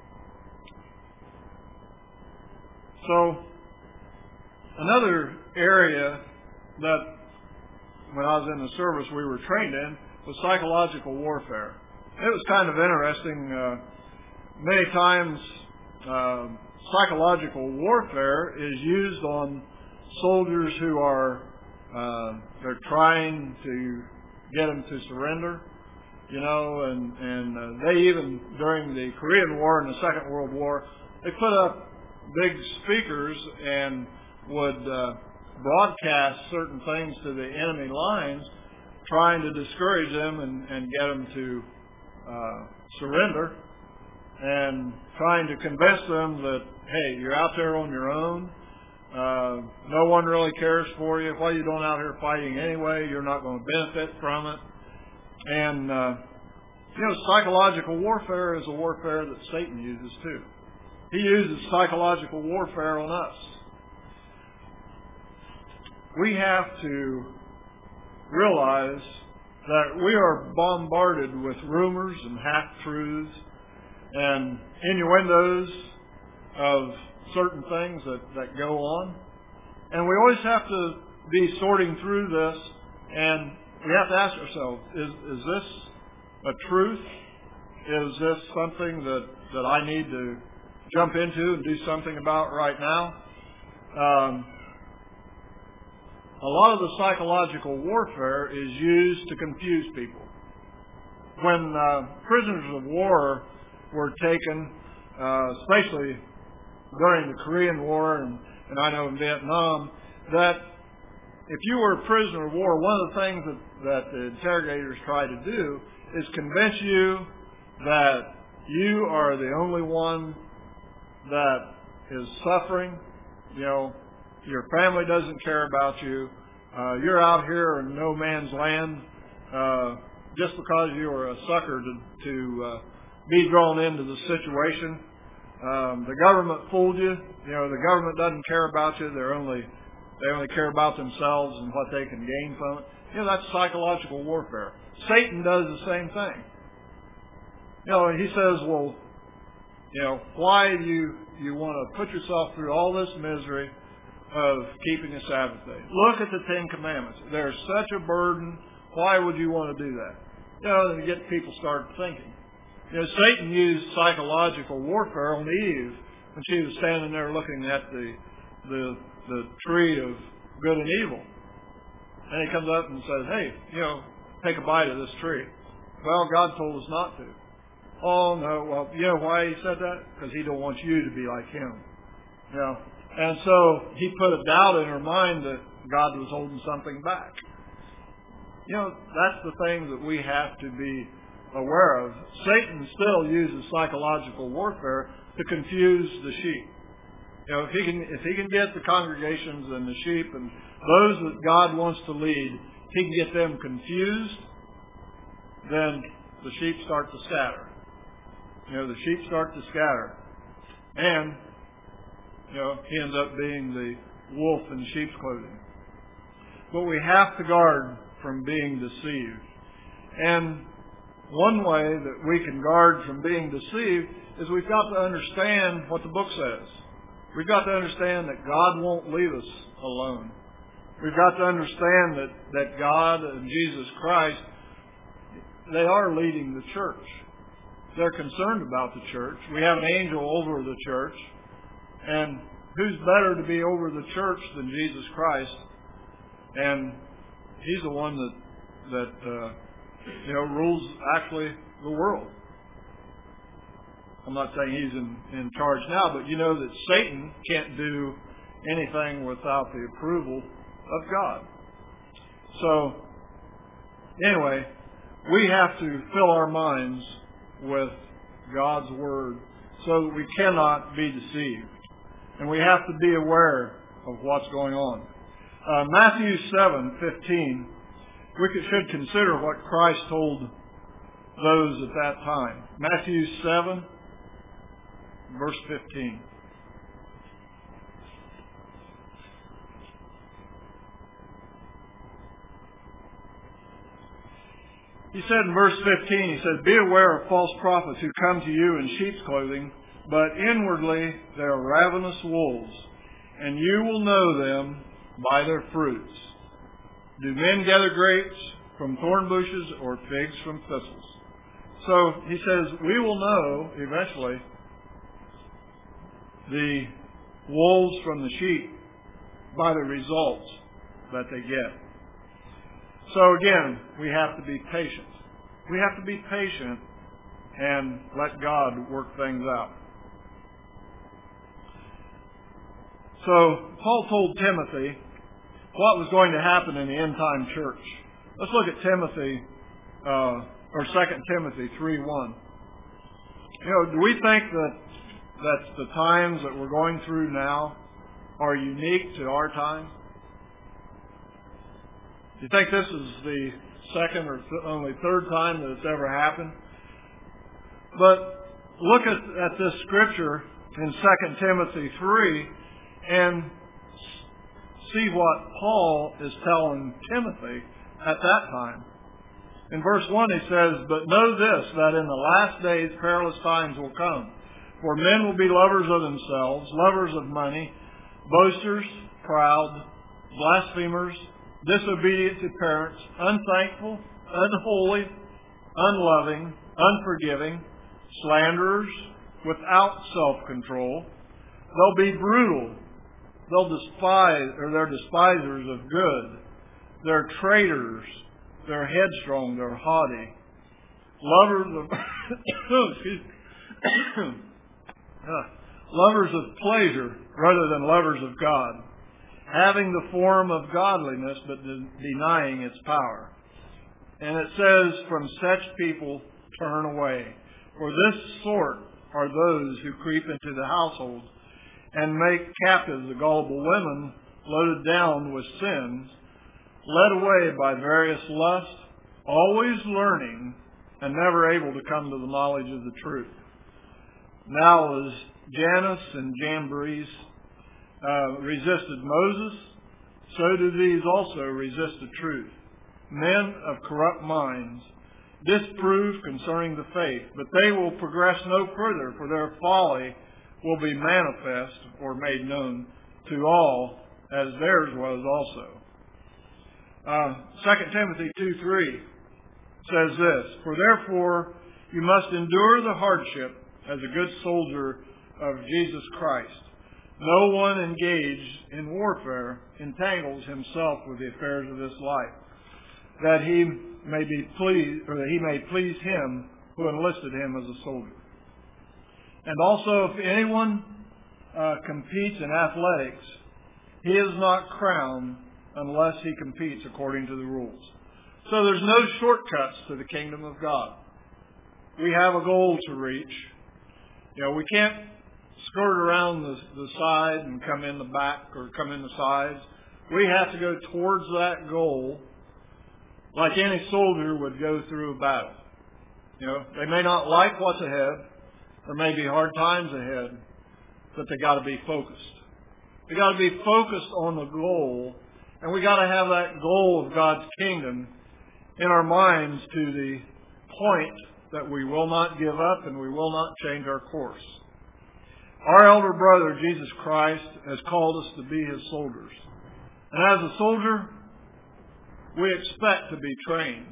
So, another area that when I was in the service we were trained in was psychological warfare. It was kind of interesting. Uh, many times uh, psychological warfare is used on soldiers who are uh, they're trying to get them to surrender, you know, and, and uh, they even, during the Korean War and the Second World War, they put up big speakers and would uh, broadcast certain things to the enemy lines, trying to discourage them and, and get them to uh, surrender, and trying to convince them that, hey, you're out there on your own. Uh, no one really cares for you. Why are you going out here fighting anyway? You're not going to benefit from it. And, uh, you know, psychological warfare is a warfare that Satan uses too. He uses psychological warfare on us. We have to realize that we are bombarded with rumors and half-truths and innuendos of certain things that, that go on. And we always have to be sorting through this, and we have to ask ourselves, is, is this a truth? Is this something that, that I need to jump into and do something about right now? Um, a lot of the psychological warfare is used to confuse people. When uh, prisoners of war were taken, uh, especially during the Korean War, and, and I know in Vietnam, that if you were a prisoner of war, one of the things that, that the interrogators try to do is convince you that you are the only one that is suffering. You know, your family doesn't care about you. Uh, you're out here in no man's land uh, just because you are a sucker to, to uh, be drawn into the situation. Um, the government fooled you. You know, the government doesn't care about you. They're only they only care about themselves and what they can gain from it. You know, that's psychological warfare. Satan does the same thing. You know, he says, well, you know, why do you, you want to put yourself through all this misery of keeping a Sabbath day? Look at the Ten Commandments. They're such a burden. Why would you want to do that? You know, then get people started thinking. You know, Satan used psychological warfare on Eve when she was standing there looking at the the the tree of good and evil. And he comes up and says, hey, you know, take a bite of this tree. Well, God told us not to. Oh, no, well, you know why he said that? Because he don't want you to be like him. You know, and so he put a doubt in her mind that God was holding something back. You know, that's the thing that we have to be aware of. Satan still uses psychological warfare to confuse the sheep. You know, if he can, if he can get the congregations and the sheep and those that God wants to lead, he can get them confused, then the sheep start to scatter. You know, the sheep start to scatter. And, you know, he ends up being the wolf in sheep's clothing. But we have to guard from being deceived. And one way that we can guard from being deceived is we've got to understand what the book says. We've got to understand that God won't leave us alone. We've got to understand that, that God and Jesus Christ, they are leading the church. They're concerned about the church. We have an angel over the church. And who's better to be over the church than Jesus Christ? And he's the one that, that uh, you know, rules actually the world. I'm not saying he's in, in charge now, but you know that Satan can't do anything without the approval of God. So, anyway, we have to fill our minds with God's Word so that we cannot be deceived. And we have to be aware of what's going on. Uh, Matthew seven fifteen, we could, should consider what Christ told those at that time. Matthew seven, verse fifteen. He said in verse fifteen, he said, "Be aware of false prophets who come to you in sheep's clothing, but inwardly they are ravenous wolves, and you will know them by their fruits. Do men gather grapes from thorn bushes or figs from thistles?" So he says we will know eventually the wolves from the sheep by the results that they get. So again, we have to be patient. We have to be patient and let God work things out. So Paul told Timothy what was going to happen in the end time church. Let's look at Timothy, uh, or Second Timothy three one. You know, do we think that that the times that we're going through now are unique to our time? Do you think this is the second or th- only third time that it's ever happened? But look at, at this scripture in Second Timothy three and see what Paul is telling Timothy at that time. In verse one he says, "But know this, that in the last days perilous times will come. For men will be lovers of themselves, lovers of money, boasters, proud, blasphemers, disobedient to parents, unthankful, unholy, unloving, unforgiving, slanderers, without self-control. They'll be brutal. They'll despise, or they're despisers of good. They're traitors. They're headstrong. They're haughty. Lovers of, excuse me, uh, lovers of pleasure rather than lovers of God, having the form of godliness but de- denying its power." And it says, "From such people turn away. For this sort are those who creep into the household and make captives the gullible women, loaded down with sins, led away by various lusts, always learning and never able to come to the knowledge of the truth. Now as Jannes and Jambres uh, resisted Moses, so do these also resist the truth. Men of corrupt minds disprove concerning the faith, but they will progress no further, for their folly will be manifest or made known to all, as theirs was also." Uh, Second Timothy two three says this, "For therefore you must endure the hardship as a good soldier of Jesus Christ. No one engaged in warfare entangles himself with the affairs of this life, that he may be pleased, or that he may please him who enlisted him as a soldier. And also, if anyone uh, competes in athletics, he is not crowned unless he competes according to the rules." So there's no shortcuts to the kingdom of God. We have a goal to reach. You know, we can't skirt around the, the side and come in the back or come in the sides. We have to go towards that goal like any soldier would go through a battle. You know, they may not like what's ahead. There may be hard times ahead, but they got to be focused. We got to be focused on the goal, and we got to have that goal of God's kingdom in our minds to the point that we will not give up and we will not change our course. Our elder brother, Jesus Christ, has called us to be his soldiers. And as a soldier, we expect to be trained.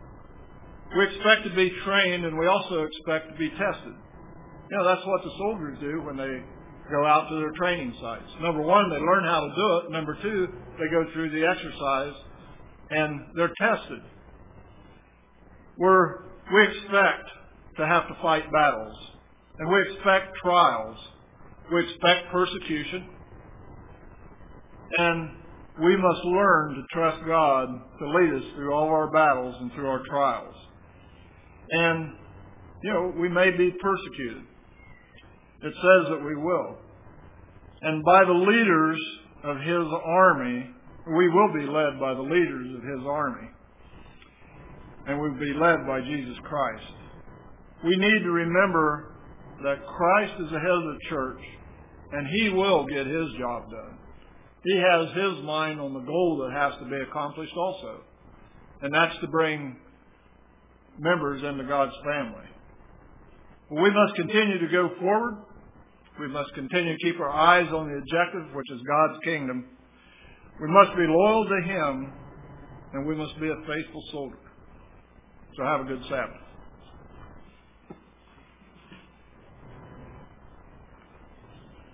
We expect to be trained, and we also expect to be tested. You know, that's what the soldiers do when they go out to their training sites. Number one, they learn how to do it. Number two, they go through the exercise, and they're tested. We're, we expect to have to fight battles, and we expect trials. We expect persecution, and we must learn to trust God to lead us through all of our battles and through our trials. And, you know, we may be persecuted. It says that we will. And by the leaders of his army, we will be led by the leaders of his army. And we'll be led by Jesus Christ. We need to remember that Christ is the head of the church, and He will get His job done. He has His mind on the goal that has to be accomplished also, and that's to bring members into God's family. But we must continue to go forward. We must continue to keep our eyes on the objective, which is God's kingdom. We must be loyal to Him, and we must be a faithful soldier. So have a good Sabbath.